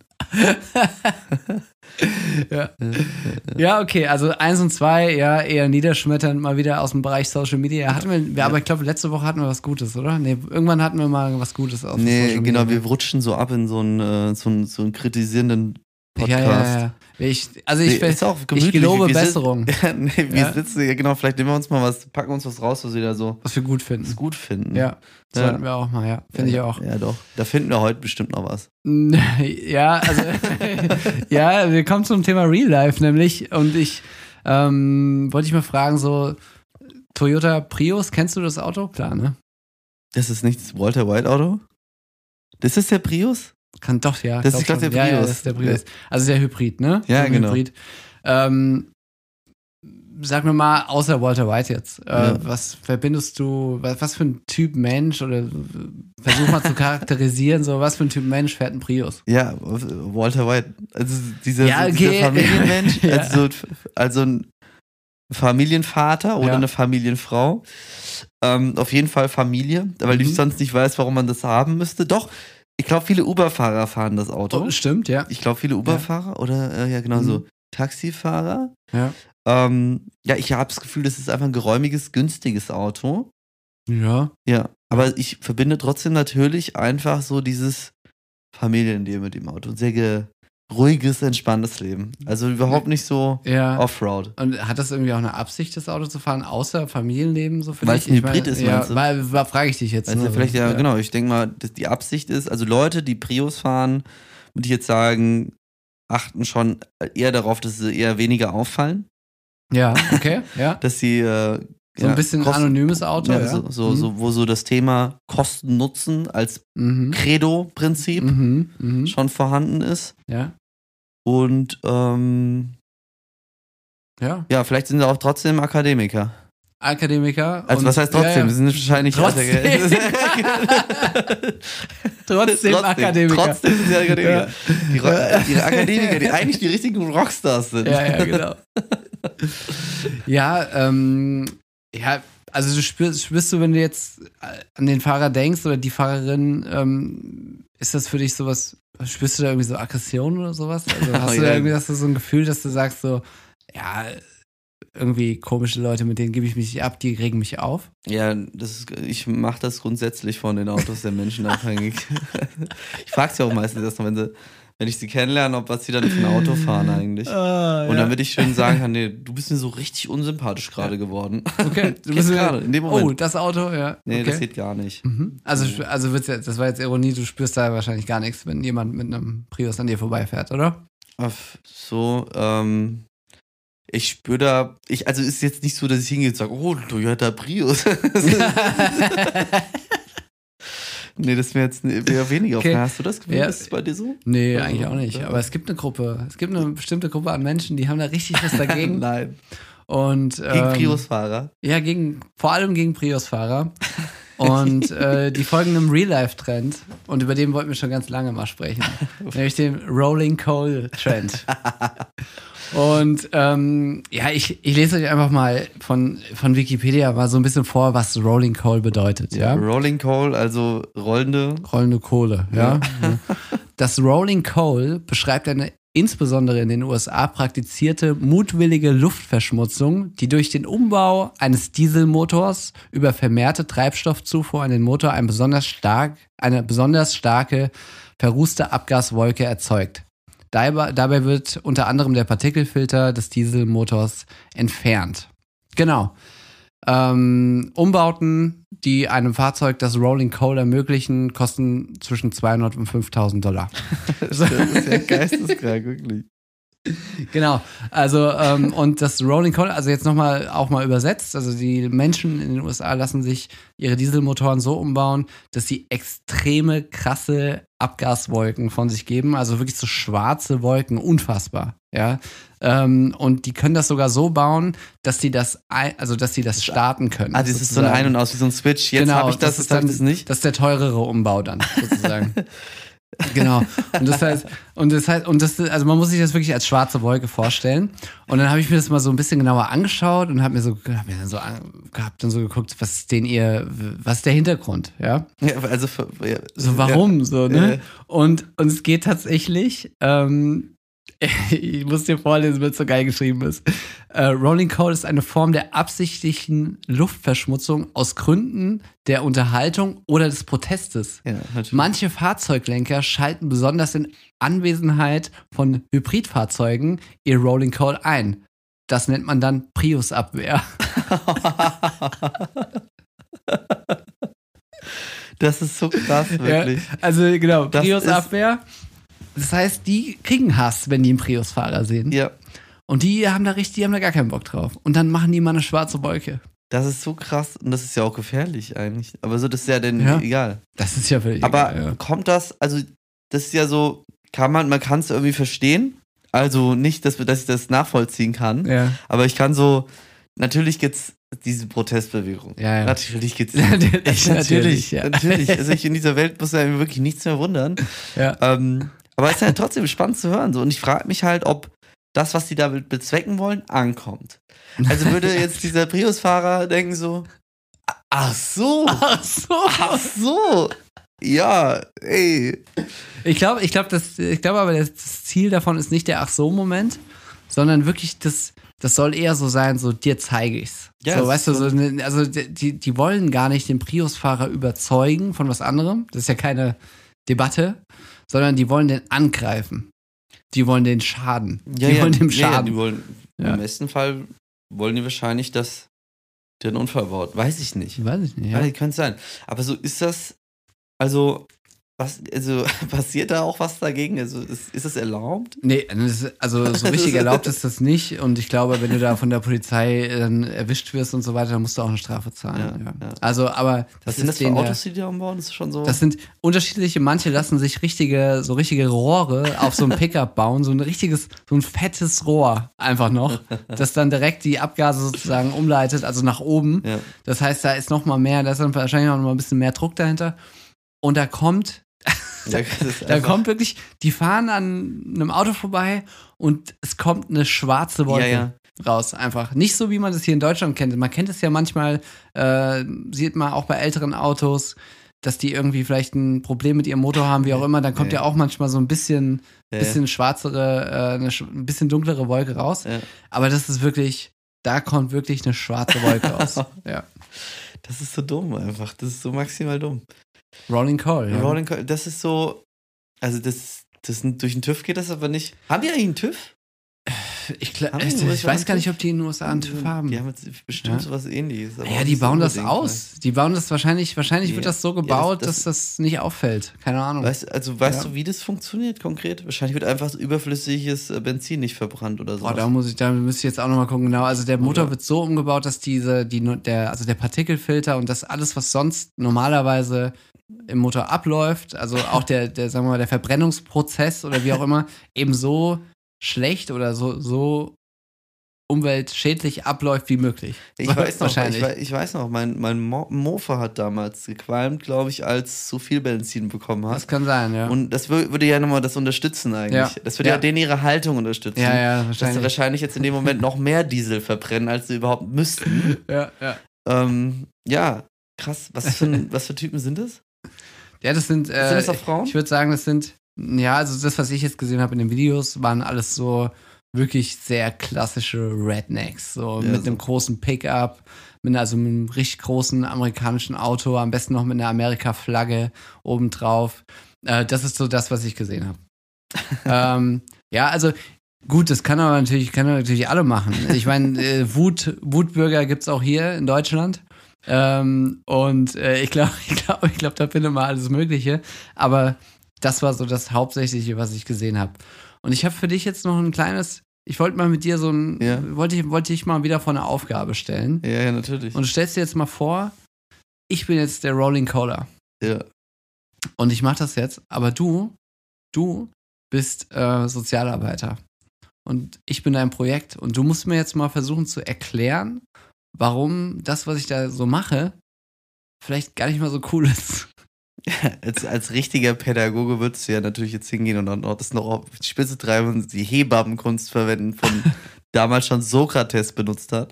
Ja. Ja, okay, also eins und zwei, ja, eher niederschmetternd, mal wieder aus dem Bereich Social Media. Hatten wir, wir aber ich glaube, letzte Woche hatten wir was Gutes, oder? Nee, irgendwann hatten wir mal was Gutes aus Nee, Social genau, Media. wir rutschen so ab in so einen, äh, so einen, so einen kritisierenden ja, Podcast. ja, ja. Ich, also ich, Nee, ist auch ich gemütlich. gelobe Wir Besserung, Sitzen, ja, nee, wir Ja. sitzen hier, genau, vielleicht nehmen wir uns mal was, packen uns was raus, was wir da so was wir gut finden. gut finden. Ja, Ja. sollten wir auch mal, ja. Finde ich ja, auch. Ja, doch. Da finden wir heute bestimmt noch was. Ja, also, ja, wir kommen zum Thema Real Life nämlich. Und ich ähm, wollte ich mal fragen, so Toyota Prius, kennst du das Auto? Klar, ne? Das ist nicht das Walter White Auto? Das ist der Prius? Kann doch, ja. Das glaub ist, glaub, schon. der Ja, ja, Prius. das ist der Prius. Also der Hybrid, ne? Ja, Der genau. Hybrid. Ähm, sag mir mal, außer Walter White jetzt, äh, Ja. was verbindest du, was, was für ein Typ Mensch oder äh, versuch mal zu charakterisieren, so was für ein Typ Mensch fährt ein Prius? Ja, Walter White. Also dieser, Ja, dieser okay. Familienmensch, Ja. also, also ein Familienvater oder Ja. eine Familienfrau. Ähm, auf jeden Fall Familie, weil Mhm. ich sonst nicht weiß, warum man das haben müsste. Doch, ich glaube, viele Uber-Fahrer fahren das Auto. Oh, stimmt, ja. Ich glaube, viele Uber-Fahrer oder äh, ja, genau Mhm. so Taxifahrer. Ja. Ähm, ja, ich habe das Gefühl, das ist einfach ein geräumiges, günstiges Auto. Ja. Ja, aber ich verbinde trotzdem natürlich einfach so dieses Familienleben mit dem Auto. Ein sehr ge ruhiges, entspanntes Leben. Also überhaupt nicht so Ja. Offroad. Und hat das irgendwie auch eine Absicht, das Auto zu fahren, außer Familienleben so für Weil dich? es ein Ich Hybrid meine, ist, ja, meinst du? weil, weil frage ich dich jetzt. Also nur. vielleicht, ja, genau, ich denke mal, dass die Absicht ist, also Leute, die Prius fahren, würde ich jetzt sagen, achten schon eher darauf, dass sie eher weniger auffallen. Ja, okay, ja. Dass sie äh, So ja, ein bisschen Kosten- anonymes Auto, ja, ja. so, so, Mhm. so, wo so das Thema Kosten-Nutzen als Mhm. Credo-Prinzip Mhm. Mhm. schon vorhanden ist. Ja, Und ähm, ja. ja, vielleicht sind sie auch trotzdem Akademiker. Akademiker. Also und- was heißt trotzdem? Ja, ja. Sie sind wahrscheinlich Trotzdem. Trotzdem Akademiker. Trotzdem sind sie Akademiker. Ja. Die, Ro- äh, die Akademiker, die eigentlich die richtigen Rockstars sind. Ja, ja, genau. ja, ähm, ja, also du spürst, spürst du, wenn du jetzt an den Fahrer denkst oder die Fahrerin, ähm, ist das für dich sowas, spürst du da irgendwie so Aggression oder sowas? Also hast Oh, du da ja. irgendwie hast du so ein Gefühl, dass du sagst so, ja, irgendwie komische Leute, mit denen gebe ich mich nicht ab, die regen mich auf? Ja, das ist, ich mache das grundsätzlich von den Autos der Menschen abhängig. Ich frage sie auch meistens erst noch, wenn, sie, wenn ich sie kennenlerne, ob was sie dann für ein Auto fahren eigentlich. Ah, Und damit ich schön sagen kann, nee, du bist mir so richtig unsympathisch gerade geworden. Okay, du Jetzt bist gerade, in dem Moment. Oh, das Auto, ja. Nee, okay. das geht gar nicht. Mhm. Also, sp- also wird's jetzt, das war jetzt Ironie, du spürst da wahrscheinlich gar nichts, wenn jemand mit einem Prius an dir vorbeifährt, oder? Auf so, ähm, ich spüre da, ich, also ist jetzt nicht so, dass ich hingehe und sage, oh, Toyota Prius. Nee, das wäre jetzt eher weniger Okay. auf. Hast du das Gefühl, Ja. ist es bei dir so? Nee, Also, eigentlich auch nicht. ja. Aber es gibt eine Gruppe, es gibt eine bestimmte Gruppe an Menschen, die haben da richtig was dagegen. Nein. Und, Gegen ähm, Priusfahrer. Ja, gegen, vor allem gegen Prius-Fahrer. Und äh, die folgen einem Real-Life-Trend. Und über den wollten wir schon ganz lange mal sprechen. Nämlich dem Rolling Coal-Trend. Und ähm, ja, ich, ich lese euch einfach mal von, von Wikipedia mal so ein bisschen vor, was Rolling Coal bedeutet. Ja? Rolling Coal, also rollende. Rollende Kohle, ja. Ja. Das Rolling Coal beschreibt eine insbesondere in den U S A praktizierte mutwillige Luftverschmutzung, die durch den Umbau eines Dieselmotors über vermehrte Treibstoffzufuhr an den Motor ein besonders stark, eine besonders starke verrußte Abgaswolke erzeugt. Dabei, dabei wird unter anderem der Partikelfilter des Dieselmotors entfernt. Genau. Ähm, Umbauten, die einem Fahrzeug das Rolling Coal ermöglichen, kosten zwischen zweihundert und fünftausend Dollar. Das ist ja geisteskrank, wirklich. Genau, also ähm, und das Rolling Coal, also jetzt nochmal auch mal übersetzt, also die Menschen in den U S A lassen sich ihre Dieselmotoren so umbauen, dass sie extreme, krasse Abgaswolken von sich geben, also wirklich so schwarze Wolken, unfassbar, ja. Ähm, und die können das sogar so bauen, dass sie das, ein, also dass sie das starten können. Ah, das ist so ein Ein- und Aus, wie so ein Switch. Jetzt Genau, habe ich das, ist jetzt habe ich dann- das nicht. Das ist der teurere Umbau dann, sozusagen. Genau. Und das heißt, und das heißt, und das, also man muss sich das wirklich als schwarze Wolke vorstellen. Und dann habe ich mir das mal so ein bisschen genauer angeschaut und habe mir so, hab mir dann so, an- hab dann so geguckt, was ist denn ihr, was ist der Hintergrund, ja? Ja, also, für- ja, So, warum, Ja. so, ne? Ja. Und, und es geht tatsächlich, ähm, ich muss dir vorlesen, weil es so geil geschrieben ist. Äh, Rolling Coal ist eine Form der absichtlichen Luftverschmutzung aus Gründen der Unterhaltung oder des Protestes. Ja, natürlich. Manche Fahrzeuglenker schalten besonders in Anwesenheit von Hybridfahrzeugen ihr Rolling Coal ein. Das nennt man dann Prius-Abwehr. Das ist so krass, wirklich. Ja, also genau, Das Prius-Abwehr. Das heißt, die kriegen Hass, wenn die einen Prius-Fahrer sehen. Ja, Und die haben da richtig, die haben da gar keinen Bock drauf. Und dann machen die mal eine schwarze Wolke. das ist so krass und das ist ja auch gefährlich eigentlich. Aber so, das ist ja dann Ja. egal. Das ist ja völlig Aber egal, ja. kommt das, also das ist ja so, kann man, man kann es irgendwie verstehen. Also nicht, dass, wir- dass ich das nachvollziehen kann. Ja. Aber ich kann so, natürlich gibt's diese Protestbewegung. Ja, ja. Natürlich gibt's Natürlich, Echt, natürlich, natürlich, ja. natürlich. Also ich in dieser Welt muss ja wirklich nichts mehr wundern. Ja. Ähm, aber es ist halt trotzdem spannend zu hören. So. Und ich frage mich halt, ob das, was die damit bezwecken wollen, ankommt. Also würde jetzt dieser Prius-Fahrer denken so, ach so, Ach so. ach so, ja, ey. Ich glaube, ich glaube, das, ich glaube aber, das Ziel davon ist nicht der Ach so Moment, sondern wirklich das, das soll eher so sein, so dir zeige ich's. Ja, so, es weißt du, ist so, so- ne- also die, die wollen gar nicht den Prius-Fahrer überzeugen von was anderem. Das ist ja keine Debatte, sondern die wollen den angreifen. Die wollen den schaden. Ja, die ja, wollen dem ja, ja, schaden. die wollen, Ja. Im besten Fall wollen die wahrscheinlich, dass der einen Unfall baut. Weiß ich nicht. Weiß ich nicht. Ja, Ja. könnte sein. Aber so ist das, also Was, also passiert da auch was dagegen? Also ist, ist das erlaubt? Nee, das ist, also so richtig erlaubt ist das nicht. Und ich glaube, wenn du da von der Polizei dann erwischt wirst und so weiter, dann musst du auch eine Strafe zahlen. Ja, ja. Ja. Also, aber was sind das für Autos, die da umbauen? Das ist schon so. Das sind unterschiedliche. Manche lassen sich richtige, so richtige Rohre auf so ein Pickup bauen, so ein richtiges, so ein fettes Rohr einfach noch, das dann direkt die Abgase sozusagen umleitet, also nach oben. Ja. Das heißt, da ist noch mal mehr, da ist dann wahrscheinlich noch mal ein bisschen mehr Druck dahinter. Und da kommt Da, da kommt wirklich, die fahren an einem Auto vorbei und es kommt eine schwarze Wolke ja, ja. raus, einfach. Nicht so, wie man das hier in Deutschland kennt. Man kennt es ja manchmal, äh, sieht man auch bei älteren Autos, dass die irgendwie vielleicht ein Problem mit ihrem Motor haben, wie auch immer. Dann kommt ja, ja auch manchmal so ein bisschen, ja, bisschen schwarzere, äh, eine, ein bisschen dunklere Wolke raus. Ja. Aber das ist wirklich, da kommt wirklich eine schwarze Wolke raus. Ja. Das ist so dumm einfach. Das ist so maximal dumm. Rolling Call, ja. Rolling Call, das ist so, also das, das durch den TÜV geht das aber nicht. Haben die eigentlich einen TÜV? Ich, glaub, ich, ich weiß gar nicht, ob die in den U S A einen TÜV haben. Die haben jetzt bestimmt ja. sowas Ähnliches. Aber ja, die bauen das aus. Vielleicht. Die bauen das wahrscheinlich, wahrscheinlich ja. wird das so gebaut, ja, das, das, dass das nicht auffällt. Keine Ahnung. Weißt, also weißt ja. du, wie das funktioniert konkret? Wahrscheinlich wird einfach so überflüssiges Benzin nicht verbrannt oder so. Boah, da muss ich, da müsste ich jetzt auch nochmal gucken. Genau, also der Motor oder? wird so umgebaut, dass diese, die, der, also der Partikelfilter und das alles, was sonst normalerweise im Motor abläuft, also auch der, der, sagen wir mal, der Verbrennungsprozess oder wie auch immer, eben so schlecht oder so, so umweltschädlich abläuft wie möglich. Ich weiß noch, ich weiß, ich weiß noch, mein, mein Mo- Mofa hat damals gequalmt, glaube ich, als zu viel Benzin bekommen hat. Das kann sein, ja. Und das w- würde ja nochmal das unterstützen eigentlich. Ja. Das würde ja. ja denen ihre Haltung unterstützen. Ja, ja, wahrscheinlich. Dass sie wahrscheinlich jetzt in dem Moment noch mehr Diesel verbrennen, als sie überhaupt müssten. Ja, ja. Ähm, ja, krass. Was für, was für Typen sind das? Ja, das sind, äh, sind das auch Frauen? Ich würde sagen, das sind, ja, also das, was ich jetzt gesehen habe in den Videos, waren alles so wirklich sehr klassische Rednecks, so ja, mit so. einem großen Pickup, mit also mit einem richtig großen amerikanischen Auto, am besten noch mit einer Amerika-Flagge obendrauf. Äh, das ist so das, was ich gesehen habe. ähm, ja, also gut, das kann aber natürlich, kann aber natürlich alle machen. Ich meine, äh, Wut, Wutbürger gibt's auch hier in Deutschland. Ähm, und äh, ich glaube, ich glaube, ich glaube, da findet man alles Mögliche. Aber das war so das Hauptsächliche, was ich gesehen habe. Und ich habe für dich jetzt noch ein kleines, ich wollte mal mit dir so ein, ja. wollte ich, wollte ich mal wieder vor eine Aufgabe stellen. Ja, ja, natürlich. Und du stellst dir jetzt mal vor, ich bin jetzt der Rolling Caller. Ja. Und ich mache das jetzt, aber du, du bist äh, Sozialarbeiter. Und ich bin dein Projekt. Und du musst mir jetzt mal versuchen zu erklären, warum das, was ich da so mache, vielleicht gar nicht mal so cool ist. Ja, als, als richtiger Pädagoge würdest du ja natürlich jetzt hingehen und dann auch das noch auf die Spitze treiben und die Hebammenkunst verwenden, von damals schon Sokrates benutzt hat.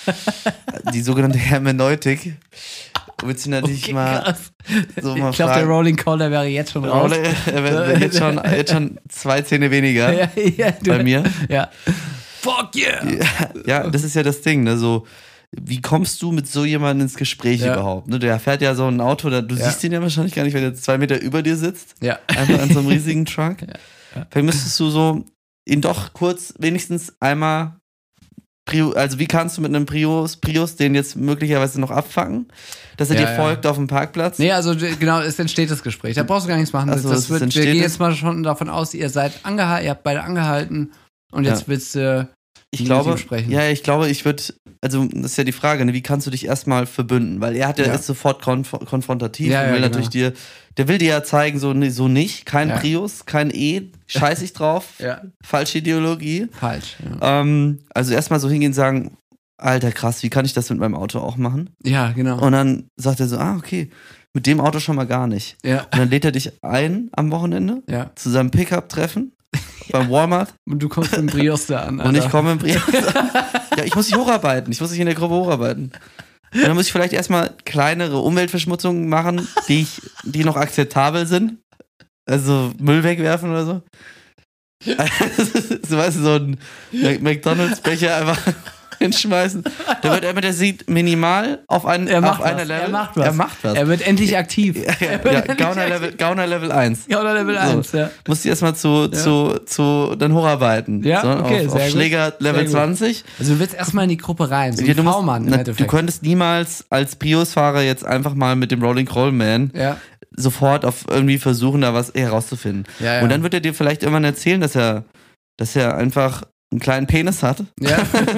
Die sogenannte Hermeneutik. Willst du natürlich okay, mal, so mal ich glaube, der Rolling Caller wäre jetzt schon raus. Er wäre jetzt schon, jetzt schon zwei Zähne weniger ja, ja, du, bei mir. Ja. Fuck yeah! Ja, ja, das ist ja das Ding, ne, so wie kommst du mit so jemandem ins Gespräch ja. überhaupt? Ne? Der fährt ja so ein Auto, da, du ja. siehst ihn ja wahrscheinlich gar nicht, weil er zwei Meter über dir sitzt. Ja. Einfach an so einem riesigen Truck. Ja. Ja. Vielleicht müsstest du so ihn doch kurz wenigstens einmal, Prius, also wie kannst du mit einem Prius, Prius den jetzt möglicherweise noch abfangen, dass er ja, dir folgt ja. auf dem Parkplatz? Nee, also genau, es entsteht das Gespräch. Da brauchst du gar nichts machen. So, das wird, wir gehen jetzt mal schon davon aus, ihr seid angehalten, ihr habt beide angehalten und jetzt ja. willst du Ich glaube, ja, ich glaube, ich würde, also das ist ja die Frage, ne, wie kannst du dich erstmal verbünden? Weil er hat ja, ja. ist sofort konf- konfrontativ ja, und will ja, natürlich genau. dir, der will dir ja zeigen, so, nee, so nicht, kein ja. Prius, kein E, scheiß ich drauf, ja. falsche Ideologie. Falsch, ja. Ähm, also erstmal so hingehen und sagen, Alter, krass, wie kann ich das mit meinem Auto auch machen? Ja, genau. Und dann sagt er so, ah, okay, mit dem Auto schon mal gar nicht. Ja. Und dann lädt er dich ein am Wochenende ja. zu seinem Pickup-Treffen. Beim Walmart. Und du kommst im Prius da an. Alter. Und ich komme im Prius an. Ja, ich muss dich hocharbeiten. Ich muss dich in der Gruppe hocharbeiten. Und dann muss ich vielleicht erstmal kleinere Umweltverschmutzungen machen, die, ich, die noch akzeptabel sind. Also Müll wegwerfen oder so. So weißt du, so ein McDonalds-Becher einfach hinschmeißen. Da wird er mit der sieht minimal auf, einen, Er macht auf einer was. Level. Er macht was. Er macht was. Er wird endlich aktiv. ja, ja, ja, Gauner, Level, Gauner Level eins. Gauner Level eins, ja. Musst du erstmal zu, Ja. zu, zu dann hocharbeiten. Ja, so, okay, auf, sehr auf gut. Schläger Level Sehr gut. zwanzig. Also du willst erstmal in die Gruppe rein, so Ja, ein du, musst, V-Mann im na, Endeffekt. du könntest niemals als Prius-Fahrer jetzt einfach mal mit dem Rolling Crawlman ja. sofort auf irgendwie versuchen, da was herauszufinden. Ja, ja. Und dann wird er dir vielleicht irgendwann erzählen, dass er, dass er einfach einen kleinen Penis hat. Ja.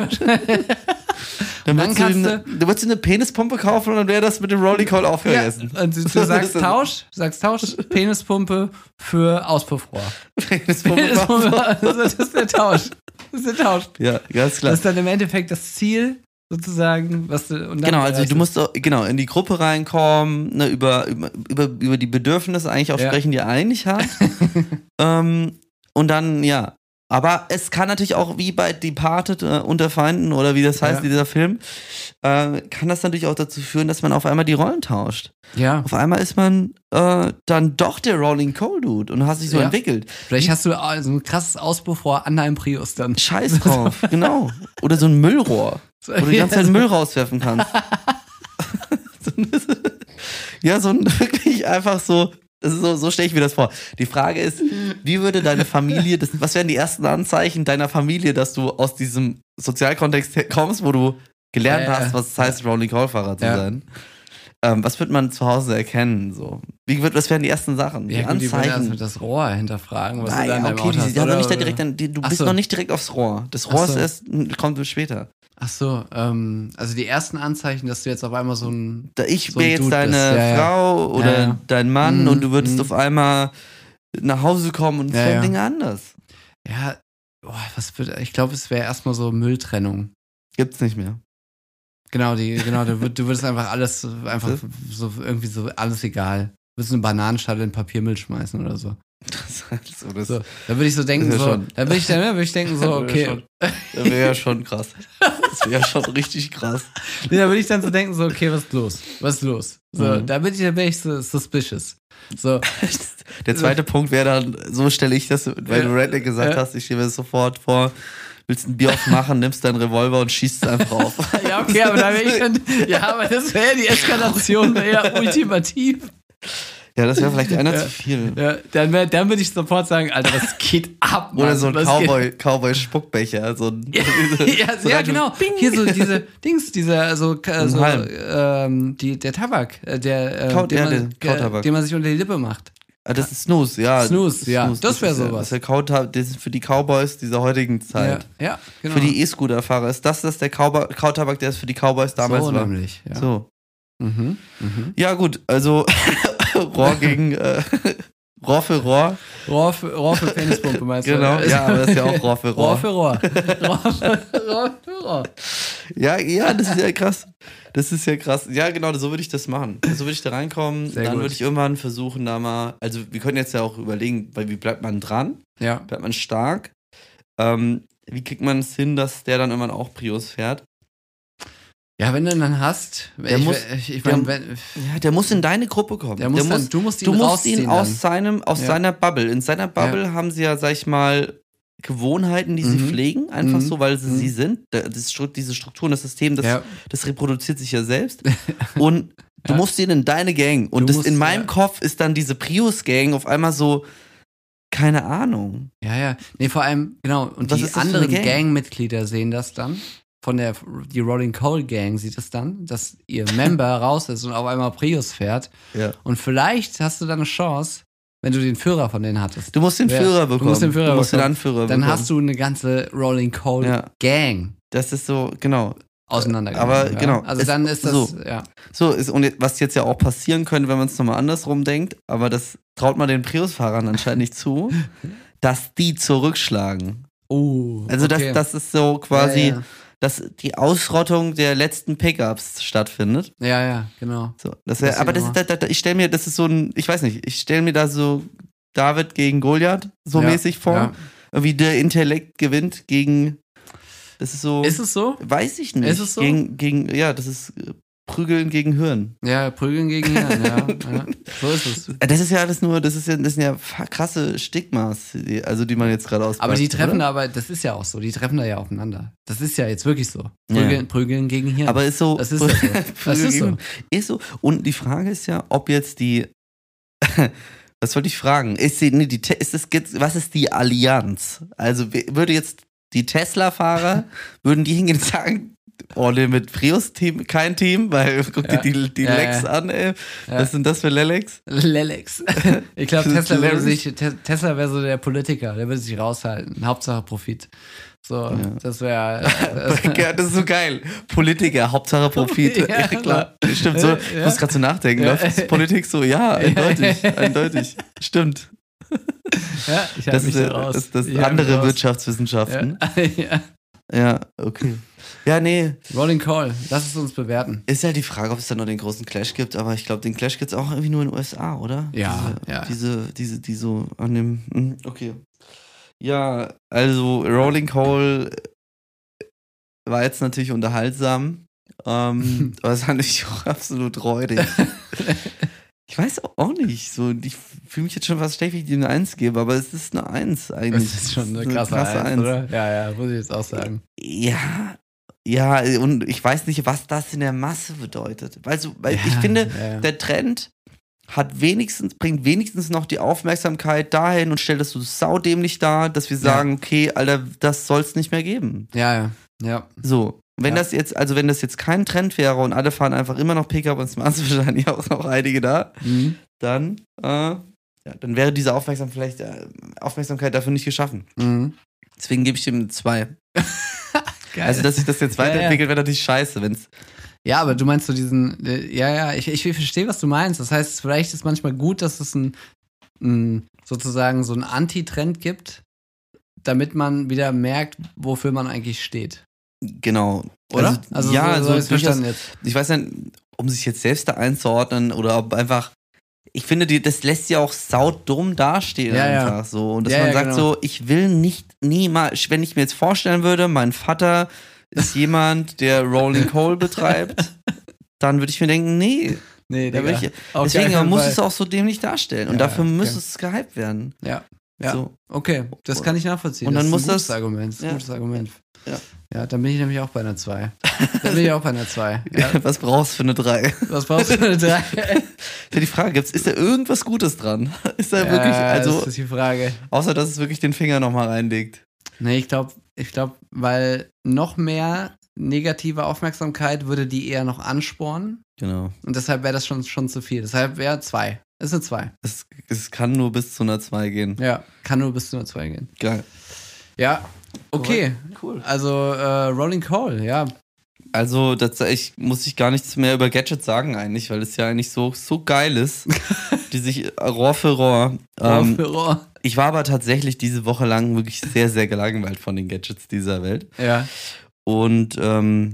Dann, dann würdest du, kannst ihm eine, du würdest ihm eine Penispumpe kaufen und dann wäre das mit dem Rolling Call ja. aufgegessen. Und du, du sagst Tausch, sagst Tausch, Penispumpe für Auspuffrohr. Penispumpe. Penispumpe, das ist der Tausch. Das ist der Tausch. Ja, ganz klar. Das ist dann im Endeffekt das Ziel, sozusagen, was du. Und dann Genau, also erreichst du musst auch, genau in die Gruppe reinkommen, ne, über, über, über, über die Bedürfnisse eigentlich auch Ja. sprechen, die er eigentlich hat. ähm, und dann, ja. Aber es kann natürlich auch, wie bei Departed äh, unter Feinden oder wie das heißt, Ja. dieser Film, äh, kann das natürlich auch dazu führen, dass man auf einmal die Rollen tauscht. Ja. Auf einmal ist man äh, dann doch der Rolling Coal Dude und hat sich so Ja. entwickelt. Vielleicht hast du auch so ein krasses Auspuffrohr an deinem Prius dann. Scheiß drauf, genau. Oder so ein Müllrohr, wo du die ganze Zeit Müll rauswerfen kannst. So ein- ja, so ein wirklich einfach so. Das ist so, so stelle ich mir das vor. Die Frage ist, wie würde deine Familie, das, was wären die ersten Anzeichen deiner Familie, dass du aus diesem Sozialkontext kommst, wo du gelernt Ja, ja. hast, was es heißt, Rolling Call-Fahrer zu Ja. sein? Ähm, was wird man zu Hause erkennen? So? Wie wird, was wären die ersten Sachen? Ja, die gut, die würden Anzeichen? erstmal das Rohr hinterfragen, was du Nein, da in deinem okay, Auto die, hast. die haben noch oder? nicht da direkt an, die, du Ach bist so. noch nicht direkt aufs Rohr. Das Ach Rohr so. ist erst, kommt später. Ach so, ähm, also die ersten Anzeichen, dass du jetzt auf einmal so ein. Da ich So ein wäre jetzt Dude deine bist. Ja, ja. Frau oder Ja, ja. dein Mann Mhm, und du würdest mhm. auf einmal nach Hause kommen und es Ja, wären ja. Dinge anders. Ja, boah, was wird. Ich glaube, es wäre erstmal so Mülltrennung. Gibt's nicht mehr. Genau, die, genau, du, würd- du würdest einfach alles, einfach so, irgendwie so, alles egal. Du würdest eine Bananenschale in Papiermüll schmeißen oder so. Das ist halt so, das So, da würde ich so denken, Das ist so, ja schon- da würde ich, dann- da würde ich denken, so, Das wäre okay. Das wäre ja schon krass. Das wäre ja schon richtig krass. Nee, da würde ich dann so denken, so, okay, was ist los? Was ist los? So, Mhm. da bin ich, da wäre ich so suspicious. So, Der zweite Punkt wäre dann, so stelle ich das, weil du Ja. Redneck gesagt Ja. hast, ich stelle mir das sofort vor, willst ein Bier aufmachen, nimmst deinen Revolver und schießt es einfach auf. ja, okay, aber da wäre ich dann, ja, aber das wäre die Eskalation, wäre ja ultimativ. Ja, das wäre vielleicht einer Ja. zu viel. Ja, dann, wär, dann würde ich sofort sagen, Alter, was geht ab, Mann? Oder so ein Was Cowboy, Cowboy-Spuckbecher. So ein, Ja, ja, so ja rein- genau. Hier so diese Dings, dieser, so, äh, so Halm. ähm, die, der Tabak, äh, der, äh, Kau- den, ja, man, der Kautabak. äh, den man sich unter die Lippe macht. Ah, das ist Snooze, ja. Snooze, ja. Das wär ist ja- sowas. Das ist, der Kautab, das ist für die Cowboys dieser heutigen Zeit. Ja, ja, genau. Für die E-Scooter-Fahrer ist das, das der Kauba- Kautabak, der es für die Cowboys damals so war. nämlich, ja. So. Mhm, mhm. Ja, gut, also Rohr gegen äh, Rohr für Rohr. Rohr für, Rohr für Penispumpe meinst du? Genau, ja, aber das ist ja auch Rohr für Rohr. Rohr für Rohr. Rohr für Rohr. Für Rohr. Ja, ja, das ist ja krass. Das ist ja krass. Ja, genau, so würde ich das machen. So würde ich da reinkommen. Sehr dann gut. würde ich irgendwann versuchen, da mal. Also, wir können jetzt ja auch überlegen, weil wie bleibt man dran? Ja. Bleibt man stark? Ähm, wie kriegt man es hin, dass der dann irgendwann auch Prius fährt? Ja, wenn du ihn dann hast, Der ich, muss- ich, ich der- meine, wenn, Ja, der muss in deine Gruppe kommen. der muss der dann, muss, du musst ihn du musst rausziehen ihn aus, dann. seinem, aus Ja. seiner Bubble. In seiner Bubble haben sie ja, sag ich mal, Gewohnheiten, die sie Mhm. pflegen, einfach Mhm. so, weil sie Mhm. sie sind. Da- Das, Stru- diese Strukturen, das System, das, Ja. das reproduziert sich ja selbst. Und du Ja. musst ihn in deine Gang. Und Du das musst- in meinem ja. Kopf ist dann diese Prius-Gang auf einmal so, keine Ahnung. Ja, ja. Nee, vor allem, genau. Und Was die ist das für eine anderen Gang? Gangmitglieder sehen das dann. Von der, die Rolling Coal Gang sieht es dann, dass ihr Member raus ist und auf einmal Prius fährt. Ja. Und vielleicht hast du dann eine Chance, wenn du den Führer von denen hattest. Du musst den Wer- Führer du bekommen. musst den Führer du musst den bekommen. Anführer Dann bekommen. hast du eine ganze Rolling Coal Ja. Gang Das ist so, genau. auseinandergenommen. Aber ja. genau, Also es- dann ist das, so. ja. So, ist, und jetzt- was jetzt ja auch passieren könnte, wenn man es nochmal andersrum denkt, aber das traut man den Prius-Fahrern anscheinend nicht zu, dass die zurückschlagen. Oh, Also okay. das, das ist so quasi, Ja, dass die Ausrottung der letzten Pickups stattfindet. ja, ja, ja genau. So, das, Das aber das immer. ist, da, da, da- ich stelle mir, das ist so ein, ich weiß nicht, ich stelle mir da so David gegen Goliath so Ja, mäßig vor. ja. Irgendwie der Intellekt gewinnt gegen, das ist so, Ist es so? weiß ich nicht. Ist es so? Gegen, gegen, ja, das ist äh, Prügeln gegen Hirn. Ja, Prügeln gegen Hirn, ja, ja. So ist es. Das ist ja alles nur, das ist ja, das sind ja krasse Stigmas, die, also die man jetzt gerade auspackt. Aber die treffen oder? da, aber das ist ja auch so, die treffen da ja aufeinander. Das ist ja jetzt wirklich so. Prügeln, Ja. Prügeln gegen Hirn. Aber ist so. Das ist ja so. Das ist so. Ist so. Und die Frage ist ja, ob jetzt die. Was wollte ich fragen? Ist die, nee, die, ist das, was ist die Allianz? Also würde jetzt die Tesla-Fahrer, würden die hingehen und sagen, oh ne, mit Prius-Team kein Team, weil guck Ja. dir die, die Ja, Lex ja. an, ey. Ja. Was sind das für Lelex? Lelex. Ich glaube, Tesla wäre sich, Te- Tesla wäre so der Politiker, der würde sich raushalten. Hauptsache Profit. So, Ja. das wäre. Ja, das ist so geil. Politiker, Hauptsache Profit. Ja, Ja, klar. Stimmt so. Ich Ja. muss gerade so nachdenken. Ja. Läuft Politik so? Ja, eindeutig. Eindeutig. Stimmt. Ja, ich Das halte mich ist da ja- raus. das, das Ich halte mich andere raus. Wirtschaftswissenschaften. Ja. Ja. Ja, okay. Ja, nee. Rolling Call, lass es uns bewerten. Ist ja die Frage, ob es da noch den großen Clash gibt, aber ich glaube, den Clash gibt es auch irgendwie nur in den U S A, oder? Ja, diese, ja. Diese, diese, die so an dem. hm, Okay. Ja, also Rolling Call war jetzt natürlich unterhaltsam, ähm, aber es fand ich auch absolut räudig. Ich weiß auch nicht, so, ich fühle mich jetzt schon fast schlecht, wie ich dir eine Eins gebe, aber es ist eine Eins eigentlich. Das ist schon Es eine krasse, Eins, Eins. oder? Ja, ja, muss ich jetzt auch sagen. Ja, ja, und ich weiß nicht, was das in der Masse bedeutet. Weil, so, weil Ja, ich finde, ja, ja. der Trend hat wenigstens, bringt wenigstens noch die Aufmerksamkeit dahin und stellt das so saudämlich dar, dass wir sagen, okay, Alter, das soll es nicht mehr geben. Ja, ja, ja. So. Wenn Ja. das jetzt, also wenn das jetzt kein Trend wäre und alle fahren einfach immer noch Pickup und es waren wahrscheinlich auch noch einige da, Mhm. dann, äh, ja, dann wäre diese Aufmerksam vielleicht, äh, Aufmerksamkeit dafür nicht geschaffen. Mhm. Deswegen gebe ich dem eine zwei. Geil. Also, dass sich das jetzt Ja, ja. weiterentwickelt, wäre natürlich scheiße, wenn es. Ja, aber du meinst so diesen, äh, ja, ja, ich, ich verstehe, was du meinst. Das heißt, vielleicht ist manchmal gut, dass es ein, ein sozusagen so einen Anti-Trend gibt, damit man wieder merkt, wofür man eigentlich steht. Genau. Oder? Also, ja, so, so so ist durchaus, verstanden jetzt. ich weiß nicht, um sich jetzt selbst da einzuordnen oder ob einfach, ich finde, die, das lässt ja auch saudumm dastehen Ja, ja. einfach so. Und dass Ja, man ja, sagt genau. so, ich will nicht niemals, wenn ich mir jetzt vorstellen würde, mein Vater ist jemand, der Rolling Coal betreibt, dann würde ich mir denken, nee, Nee, da Digga. will ich, Auf deswegen gar keinen muss Fall. es auch so dämlich darstellen. Und Ja, dafür okay. muss es gehypt werden. Ja, ja. So. Okay, das kann ich nachvollziehen. Und dann das muss ist ein das- gutes Argument. Das ist ein ja. gutes Argument. Ja. Ja, dann bin ich nämlich auch bei einer zwei. Dann bin ich auch bei einer zwei. Ja. Was brauchst du für eine drei? Was brauchst du für eine drei? Ja, die Frage gibt's, ist da irgendwas Gutes dran? Ist da wirklich, Ja, also, das ist die Frage. außer dass es wirklich den Finger nochmal reinlegt. Nee, ich glaube, ich glaub, weil noch mehr negative Aufmerksamkeit würde die eher noch anspornen. Genau. Und deshalb wäre das schon, schon zu viel. Deshalb wäre zwei. Ist eine zwei. Es, es kann nur bis zu einer zwei gehen. Ja, kann nur bis zu einer zwei gehen. Geil. Ja, okay. Cool. Also äh, Rolling Call, ja. Also, das, ich muss ich gar nichts mehr über Gadgets sagen eigentlich, weil es ja eigentlich so, so geil ist, die sich Rohr für Rohr. Rohr Ähm, für Rohr. ich war aber tatsächlich diese Woche lang wirklich sehr, sehr gelangweilt von den Gadgets dieser Welt. Ja. Und ähm,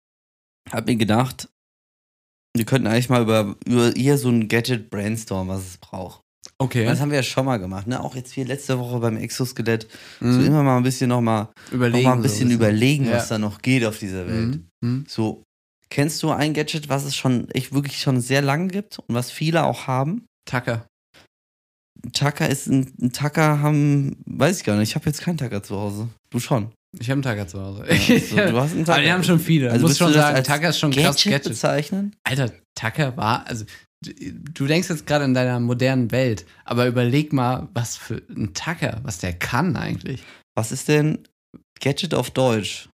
hab mir gedacht, wir könnten eigentlich mal über, über hier so ein Gadget brainstormen, was es braucht. Okay. Das haben wir ja schon mal gemacht, ne? Auch jetzt hier letzte Woche beim Exoskelett. Mhm. So immer mal ein bisschen noch mal, Überlegen. noch mal ein bisschen so überlegen, Ja. was da noch geht auf dieser Welt. Mhm. Mhm. So, kennst du ein Gadget, was es schon echt wirklich schon sehr lange gibt und was viele auch haben? Tacker. Tacker ist ein, ein Tacker haben, weiß ich gar nicht, ich habe jetzt keinen Tacker zu Hause. Du schon. Ich habe einen Tacker zu Hause. Ja, so, du hast einen Tacker. Aber die haben schon viele. Also Muss würdest du schon das sagen, als Tacker ist schon ein krass Gadget Gadget. bezeichnen? Alter, Tacker war, also du- du denkst jetzt gerade in deiner modernen Welt, aber überleg mal, was für ein Tacker, was der kann eigentlich. Was ist denn Gadget auf Deutsch?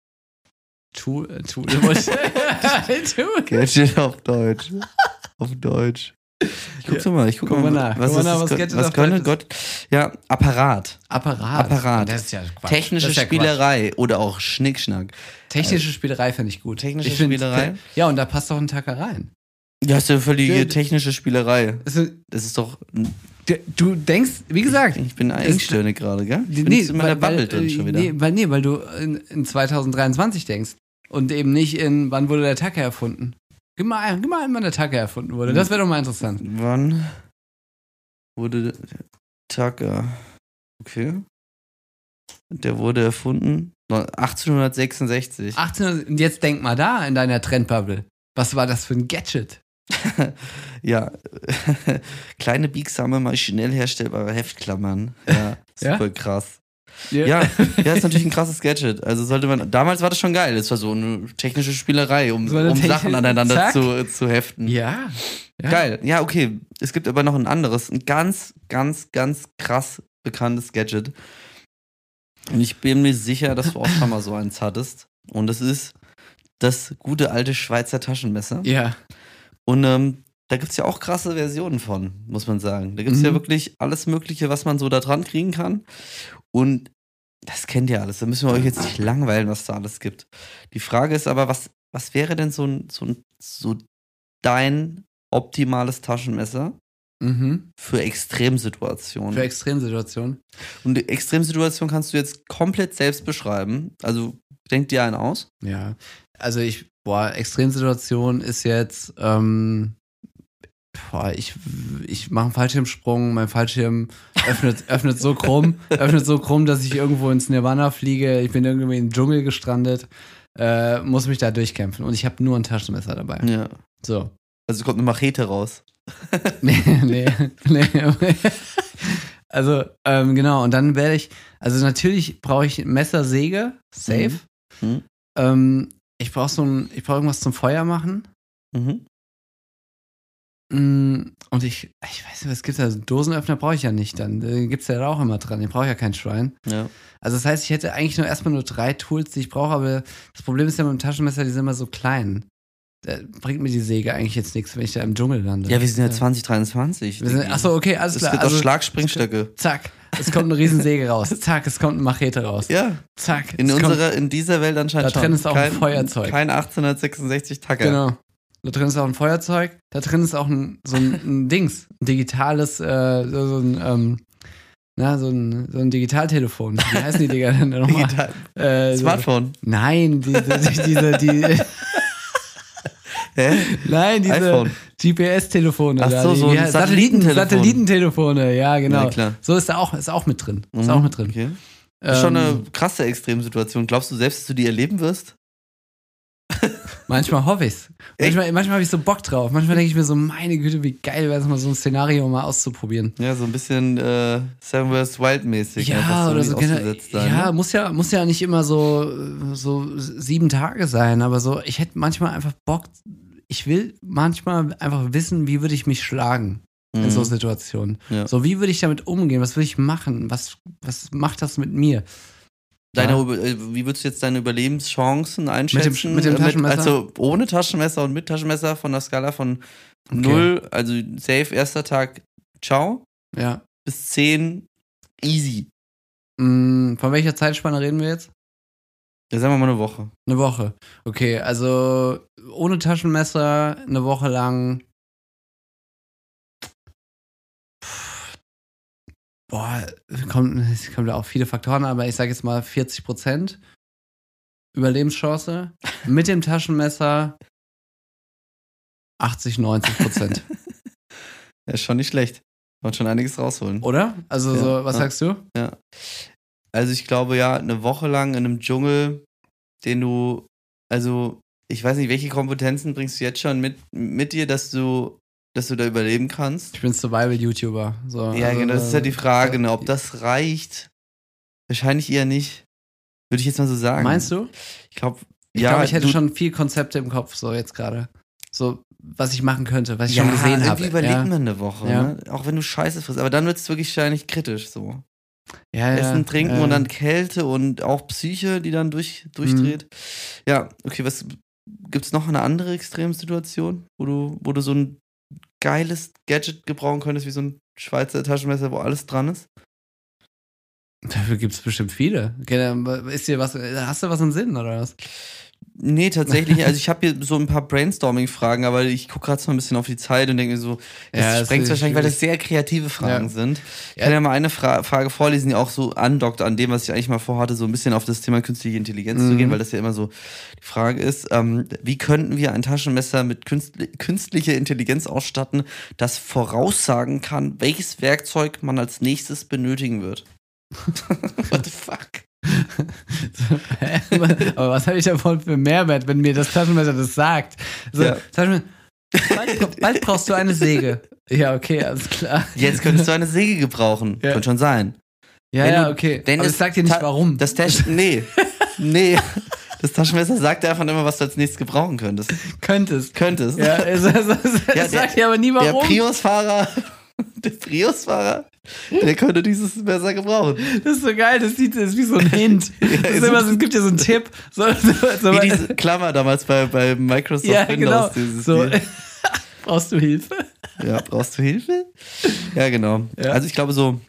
Tu, äh, tu, du musst- tu. Gadget auf Deutsch. auf Deutsch. Ich guck Ja. so mal, ich guck, Guck mal, mal nach. was, Guck mal ist nach, das was Gott- Gadget was auf könnte Deutsch Gott? Ja, Apparat. Apparat. Apparat. Das ist ja Quatsch. Technische Das ist ja Quatsch. Spielerei oder auch Schnickschnack. Technische Spielerei finde ich gut. Technische ich find, Spielerei? Ja, und da passt doch ein Tacker rein. Ja, ist ja völlige Ja, technische Spielerei. Also, Das ist doch. du denkst, wie gesagt, Ich bin Ist- engstirnig gerade, gell? Ich bin jetzt in meiner Bubble drin schon wieder. Nee, weil, nee, weil du in, in zwanzig dreiundzwanzig denkst und eben nicht in, wann wurde der Tacker erfunden. Gib mal ein, gib mal ein, wann der Tacker erfunden wurde. Das wäre doch mal interessant. Wann wurde der Tacker? Okay. Der wurde erfunden achtzehnhundertsechsundsechzig. achtzehn, und jetzt denk mal da in deiner Trendbubble. Was war das für ein Gadget? Ja, kleine, biegsame, maschinell herstellbare Heftklammern. Ja, super Ja? krass. Ja, ja, ist natürlich ein krasses Gadget. Also sollte man, damals war das schon geil. Das war so eine technische Spielerei, um, So eine um technische- Sachen aneinander Zack. zu, zu heften. Ja. ja. Geil. Ja, okay. Es gibt aber noch ein anderes, ein ganz, ganz, ganz krass bekanntes Gadget. Und ich bin mir sicher, dass du auch schon mal so eins hattest. Und das ist das gute alte Schweizer Taschenmesser. Ja. Und ähm, da gibt es ja auch krasse Versionen von, muss man sagen. Da gibt es Mhm. ja wirklich alles Mögliche, was man so da dran kriegen kann. Und das kennt ihr alles. Da müssen wir euch jetzt nicht langweilen, was da alles gibt. Die Frage ist aber, was, was wäre denn so, ein, so, ein, so dein optimales Taschenmesser Mhm. für Extremsituationen? Für Extremsituationen. Und die Extremsituation kannst du jetzt komplett selbst beschreiben. Also denk dir einen aus. Ja. Also ich, boah, Extremsituation ist jetzt, ähm, boah, ich, ich mache einen Fallschirmsprung, mein Fallschirm öffnet, öffnet so krumm, öffnet so krumm, dass ich irgendwo ins Nirvana fliege, ich bin irgendwie im Dschungel gestrandet, äh, muss mich da durchkämpfen und ich habe nur ein Taschenmesser dabei. Ja. So. Also kommt eine Machete raus. Nee, nee, nee. Also, ähm, genau, und dann werde ich, also natürlich brauche ich Messer, Säge, safe. Mhm. Ähm, ich brauche so ein, ich brauche irgendwas zum Feuer machen. Mhm. Mm, Und ich, ich weiß nicht, was gibt's da? Also Dosenöffner brauche ich ja nicht dann. Den gibt's ja da auch immer dran. Den brauche ich ja kein Schwein. Ja. Also das heißt, ich hätte eigentlich nur erstmal nur drei Tools, die ich brauche, aber das Problem ist ja mit dem Taschenmesser, die sind immer so klein. Da bringt mir die Säge eigentlich jetzt nichts, wenn ich da im Dschungel lande. Ja, wir sind ja zwanzig dreiundzwanzig. Wir sind, achso, okay, alles Es klar. gibt auch Also, Schlagspringsstöcke. zack, es kommt eine Riesensäge raus. Zack, es kommt eine Machete raus. Ja, Zack. in es kommt, unserer, in dieser Welt anscheinend Da drin schon. ist auch ein Feuerzeug. Kein achtzehnhundertsechsundsechzig Tacker. Genau. Da drin ist auch ein Feuerzeug. Da drin ist auch ein, so ein, ein Dings. Ein digitales, äh, so, so ein, ähm, na, so ein, so ein Digitaltelefon. Wie heißen die Dinger denn nochmal? Digital. Äh, so- Smartphone. Nein, diese, diese, die, Hä? nein, diese iPhone. G P S-Telefone. Ach da, so, die- so ein wie heißt- Satellitentelefon. Satellitentelefone, ja, genau. Ja, klar. So ist da auch, ist auch mit drin. Ist Mhm, auch mit drin. Okay. Das ist schon Ähm, eine krasse Extremsituation. Glaubst du selbst, dass du die erleben wirst? Manchmal hoffe ich's. Echt? Manchmal, manchmal habe ich so Bock drauf. Manchmal denke ich mir so, meine Güte, wie geil wäre es mal so ein Szenario mal auszuprobieren. Ja, so ein bisschen äh, Seven West Wild mäßig. einfach Ja, oder nicht so generell, ausgesetzt sein, ja, ne? muss ja, muss ja nicht immer so, so sieben Tage sein, aber so, ich hätte manchmal einfach Bock, ich will manchmal einfach wissen, wie würde ich mich schlagen in Mhm. so Situationen. Ja. So, wie würde ich damit umgehen? Was würde ich machen? Was, was macht das mit mir? Deine, Ja. Über- äh, Wie würdest du jetzt deine Überlebenschancen einschätzen? mit dem Äh, Taschenmesser? also ohne Taschenmesser und mit Taschenmesser von der Skala von Okay. null, also safe, erster Tag, ciao, Ja. bis zehn, easy. Mm, Von welcher Zeitspanne reden wir jetzt? Ja, sagen wir mal eine Woche. Eine Woche. Okay, also ohne Taschenmesser eine Woche lang. Boah, kommt, es kommen da auch viele Faktoren, aber ich sage jetzt mal vierzig Prozent Überlebenschance. Mit dem Taschenmesser achtzig, neunzig Prozent. Ja, ist schon nicht schlecht. Man schon einiges rausholen. Oder? Also, Ja, so, was ja. sagst du? Ja. Also ich glaube ja, eine Woche lang in einem Dschungel, den du, also ich weiß nicht, welche Kompetenzen bringst du jetzt schon mit, mit dir, dass du, dass du da überleben kannst? Ich bin Survival-YouTuber. So, Ja, also, genau, das ist ja die Frage, ne, ob äh, das reicht. Wahrscheinlich eher nicht. Würde ich jetzt mal so sagen. Meinst du? Ich glaube, Ich ja, glaube, ich hätte du, schon viel Konzepte im Kopf, so jetzt gerade. So, was ich machen könnte, was ich ja, schon gesehen irgendwie habe. überlebt Ja. man eine Woche, Ja. ne? Auch wenn du Scheiße frisst. Aber dann wird es wirklich wahrscheinlich kritisch so. Ja, ja, Essen, Trinken äh, und dann Kälte und auch Psyche, die dann durch, durchdreht. Mhm. Ja, okay, was gibt's noch eine andere Extremsituation, wo du, wo du so ein geiles Gadget gebrauchen könntest, wie so ein Schweizer Taschenmesser, wo alles dran ist? Dafür gibt es bestimmt viele. Okay, dann ist dir was, hast du was im Sinn, oder was? Nee, tatsächlich. Also ich habe hier so ein paar Brainstorming-Fragen, aber ich gucke gerade so ein bisschen auf die Zeit und denke mir so, das Ja, das sprengt ist wahrscheinlich, weil das schwierig. sehr kreative Fragen Ja. sind. Ich Ja. kann ja mal eine Fra- Frage vorlesen, die auch so andockt an dem, was ich eigentlich mal vorhatte, so ein bisschen auf das Thema künstliche Intelligenz zu Mhm. gehen, weil das ja immer so die Frage ist, ähm, wie könnten wir ein Taschenmesser mit künstli künstlicher Intelligenz ausstatten, das voraussagen kann, welches Werkzeug man als nächstes benötigen wird? What the fuck? So, hä? Aber was habe ich davon für Mehrwert, wenn mir das Taschenmesser das sagt? So, Ja. Taschenmesser, bald, bald brauchst du eine Säge. Ja, okay, alles klar. Jetzt könntest du eine Säge gebrauchen. Ja. Könnte schon sein. Ja, Wenn ja, du- okay. wenn Aber es es sagt dir nicht, ta- warum. Das Tasch nee, nee. Das Taschenmesser sagt dir einfach immer, was du als nächstes gebrauchen könntest. Könntest. Könntest. Ja, es, es, es, es Ja, sagt dir aber nie, Der warum. Prius-Fahrer, der Prius-Fahrer, der könnte dieses Messer gebrauchen. Das ist so geil, das sieht das ist wie so ein Hint. Das ist ist immer so, es gibt dir so einen Tipp. So, so, so, Wie diese Klammer damals bei, bei Microsoft ja, Windows. genau. Dieses So. Spiel. Brauchst du Hilfe? Ja, brauchst du Hilfe? Ja, genau. Ja. Also ich glaube so,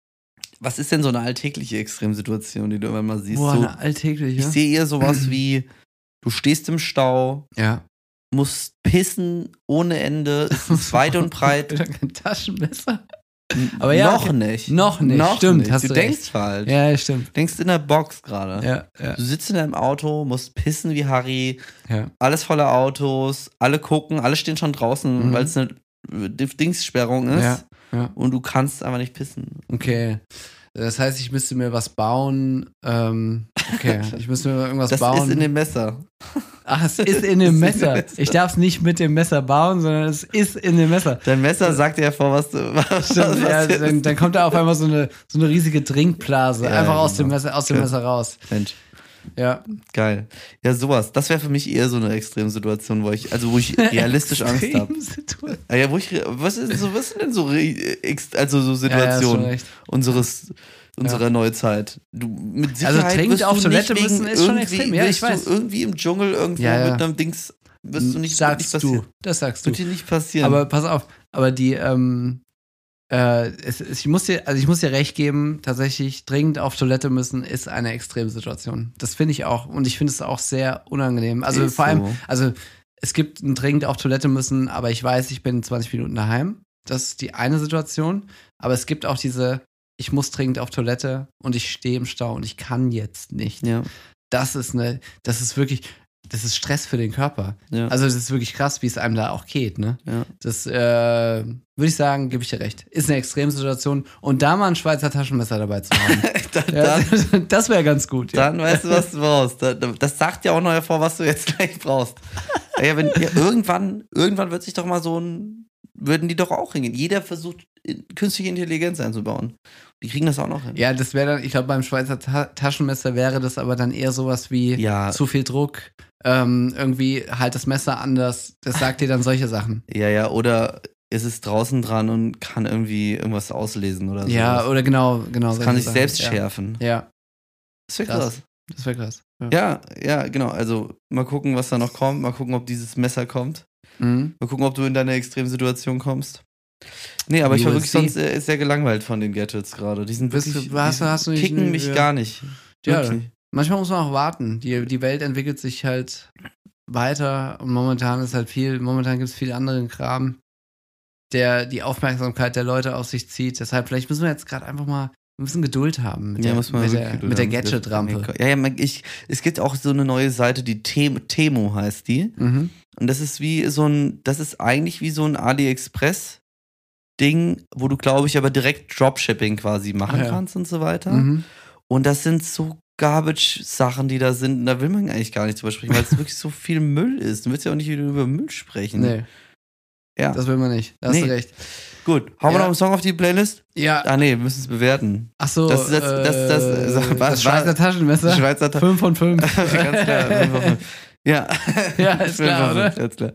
was ist denn so eine alltägliche Extremsituation, die du immer mal siehst? Boah, so, eine alltägliche. ich sehe eher sowas wie, du stehst im Stau, Ja. musst pissen ohne Ende, es ist weit und breit. Ein Taschenmesser. Aber ja, noch okay. nicht. Noch nicht, Noch stimmt, nicht. hast du du denkst recht. falsch. Ja, stimmt. Denkst in der Box gerade. Ja, ja, Du sitzt in deinem Auto, musst pissen wie Harry, ja. alles voller Autos, alle gucken, alle stehen schon draußen, Mhm. weil es eine Dingssperrung ist. Ja, ja. Und du kannst einfach nicht pissen. Okay. Das heißt, ich müsste mir was bauen. Ähm, okay, ich müsste mir irgendwas Das bauen. ist in dem Messer. Ach, es ist in dem Messer. Ich darf es nicht mit dem Messer bauen, sondern es ist in dem Messer. Dein Messer sagt dir ja vor, was du. Was, Stimmt, was ja, jetzt- dann, dann kommt da auf einmal so eine, so eine riesige Trinkblase. Ja, einfach aus, dem genau. Messer, aus dem Ja. Messer raus. Mensch, Ja. geil. Ja, sowas. Das wäre für mich eher so eine Extremsituation, wo ich, also wo ich realistisch Angst habe. Extremsituation. Ja, wo ich, re- was ist so, was sind denn so, re- ex- also so Ja, ja, hast schon Situationen recht. unseres, unserer Neuzeit? Du, mit Sicherheit Also dringend wirst du auf Toilette nicht wegen müssen ist schon irgendwie- extrem. Ja, ich wirst weiß. Du irgendwie im Dschungel irgendwo Ja, ja. mit einem Dings, wirst du nicht, sagst nicht passieren. du. Das sagst du. Wird dir nicht passieren. Aber pass auf, aber die, ähm, äh, es, es, ich muss dir, also ich muss dir recht geben, tatsächlich dringend auf Toilette müssen ist eine Extremsituation. Das finde ich auch und ich finde es auch sehr unangenehm. Also Ist vor allem, so. also es gibt ein dringend auf Toilette müssen, aber ich weiß, ich bin in zwanzig Minuten daheim. Das ist die eine Situation. Aber es gibt auch diese, ich muss dringend auf Toilette und ich stehe im Stau und ich kann jetzt nicht. ja, Das ist eine, das ist wirklich, das ist Stress für den Körper. ja. Also das ist wirklich krass, wie es einem da auch geht, ne? ja. Das äh, würde ich sagen, gebe ich dir recht. Ist eine Extremsituation. Und da mal ein Schweizer Taschenmesser dabei zu haben, dann, ja, dann, das wäre ganz gut. Ja. dann weißt du, was du brauchst. Da- da- Das sagt ja auch noch hervor, was du jetzt gleich brauchst. Ja, wenn, ja, irgendwann, irgendwann wird sich doch mal so ein, würden die doch auch hingehen. Jeder versucht, in- künstliche Intelligenz einzubauen. Die kriegen das auch noch hin. Ja, das wäre dann, ich glaube, beim Schweizer Ta Taschenmesser wäre das aber dann eher sowas wie Ja. zu viel Druck, ähm, irgendwie halt das Messer anders. Das sagt dir dann solche Sachen. Ja, ja, oder ist es draußen dran und kann irgendwie irgendwas auslesen oder so. Ja, oder genau, genau. das kann solche sich Sachen. selbst ja. schärfen. Ja, Das wäre Krass. krass. das wäre krass. Ja. Ja, ja, genau. Also mal gucken, was da noch kommt. Mal gucken, ob dieses Messer kommt. Mhm. Mal gucken, ob du in deine Extremsituation kommst. Nee, aber ich war You will wirklich see. sonst sehr, sehr gelangweilt von den Gadgets gerade. Die sind Bist wirklich, du- hast die du- hast du nicht- kicken mich ja. gar nicht. Ja, Wirklich nicht. manchmal muss man auch warten. Die, die Welt entwickelt sich halt weiter und momentan ist halt viel, momentan gibt es viel anderen Kram, der die Aufmerksamkeit der Leute auf sich zieht. Deshalb, vielleicht müssen wir jetzt gerade einfach mal ein bisschen Geduld haben mit Ja, der, muss man mit wirklich der, Geduld mit der haben. Gadget-Rampe. Ja, ja, man- ich, es gibt auch so eine neue Seite, die Tem- Temo heißt die. Mhm. Und das ist wie so ein, das ist eigentlich wie so ein AliExpress-Ding, wo du, glaube ich, aber direkt Dropshipping quasi machen Ah, ja. kannst und so weiter. Mhm. Und das sind so Garbage-Sachen, die da sind. Und da will man eigentlich gar nicht drüber sprechen, weil es wirklich so viel Müll ist. Du willst ja auch nicht wieder über Müll sprechen. Nee, Ja. das will man nicht. Da hast Nee. du recht. Gut, hauen wir Ja. noch einen Song auf die Playlist? Ja, Ah, nee, wir müssen es bewerten. ach so, Das- das- das- das- äh, sag, was- das Schweizer was- Taschenmesser. Schweizer Ta- fünf von fünf. Ganz klar. Ja. Ja, ist klar, oder? Ganz klar.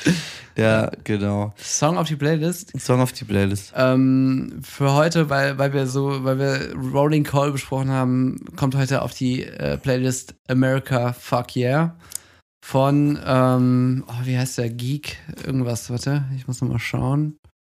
Ja, genau. Song auf die Playlist. Song auf die Playlist. Ähm, für heute, weil, weil wir so, weil wir Rolling Call besprochen haben, kommt heute auf die äh, Playlist America Fuck Yeah von, ähm, oh, wie heißt der? Geek? Irgendwas, warte, ich muss nochmal schauen.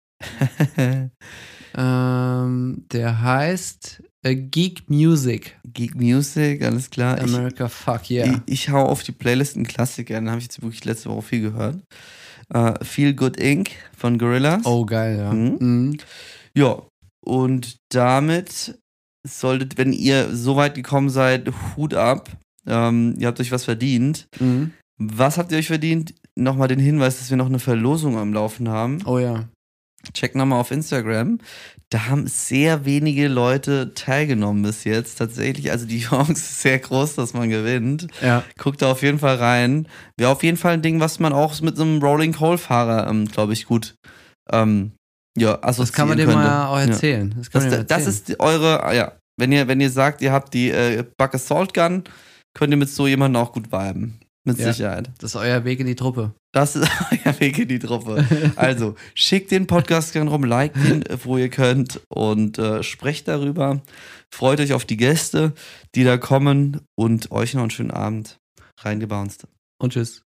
Ähm, der heißt äh, Geek Music. Geek Music, alles klar. Ich, America Fuck Yeah. ich, ich hau auf die Playlist einen Klassiker, den habe ich jetzt wirklich letzte Woche viel gehört. Uh, Feel Good Inc von Gorillaz. Oh, geil, ja. Mhm. Mhm. Ja, und damit solltet, wenn ihr so weit gekommen seid, Hut ab. Ähm, ihr habt euch was verdient. Mhm. Was habt ihr euch verdient? Nochmal den Hinweis, dass wir noch eine Verlosung am Laufen haben. Oh ja. check nochmal auf Instagram. Da haben sehr wenige Leute teilgenommen bis jetzt. Tatsächlich, also die Chance ist sehr groß, dass man gewinnt. Ja. Guckt da auf jeden Fall rein. Wäre auf jeden Fall ein Ding, was man auch mit so einem Rolling Coal-Fahrer, ähm, glaube ich, gut ähm, ja, assoziieren Das kann man dir könnte. mal auch erzählen. Ja. Das, kann Das, man dir das erzählen. ist eure, ja, wenn ihr, wenn ihr sagt, ihr habt die äh, Buck Assault Gun, könnt ihr mit so jemandem auch gut viben. Mit Ja. Sicherheit. Das ist euer Weg in die Truppe. Das ist euer Weg in die Truppe. Also, schickt den Podcast gerne rum, liked ihn, wo ihr könnt und äh, sprecht darüber. Freut euch auf die Gäste, die da kommen und euch noch einen schönen Abend. Reingebounced. Und tschüss.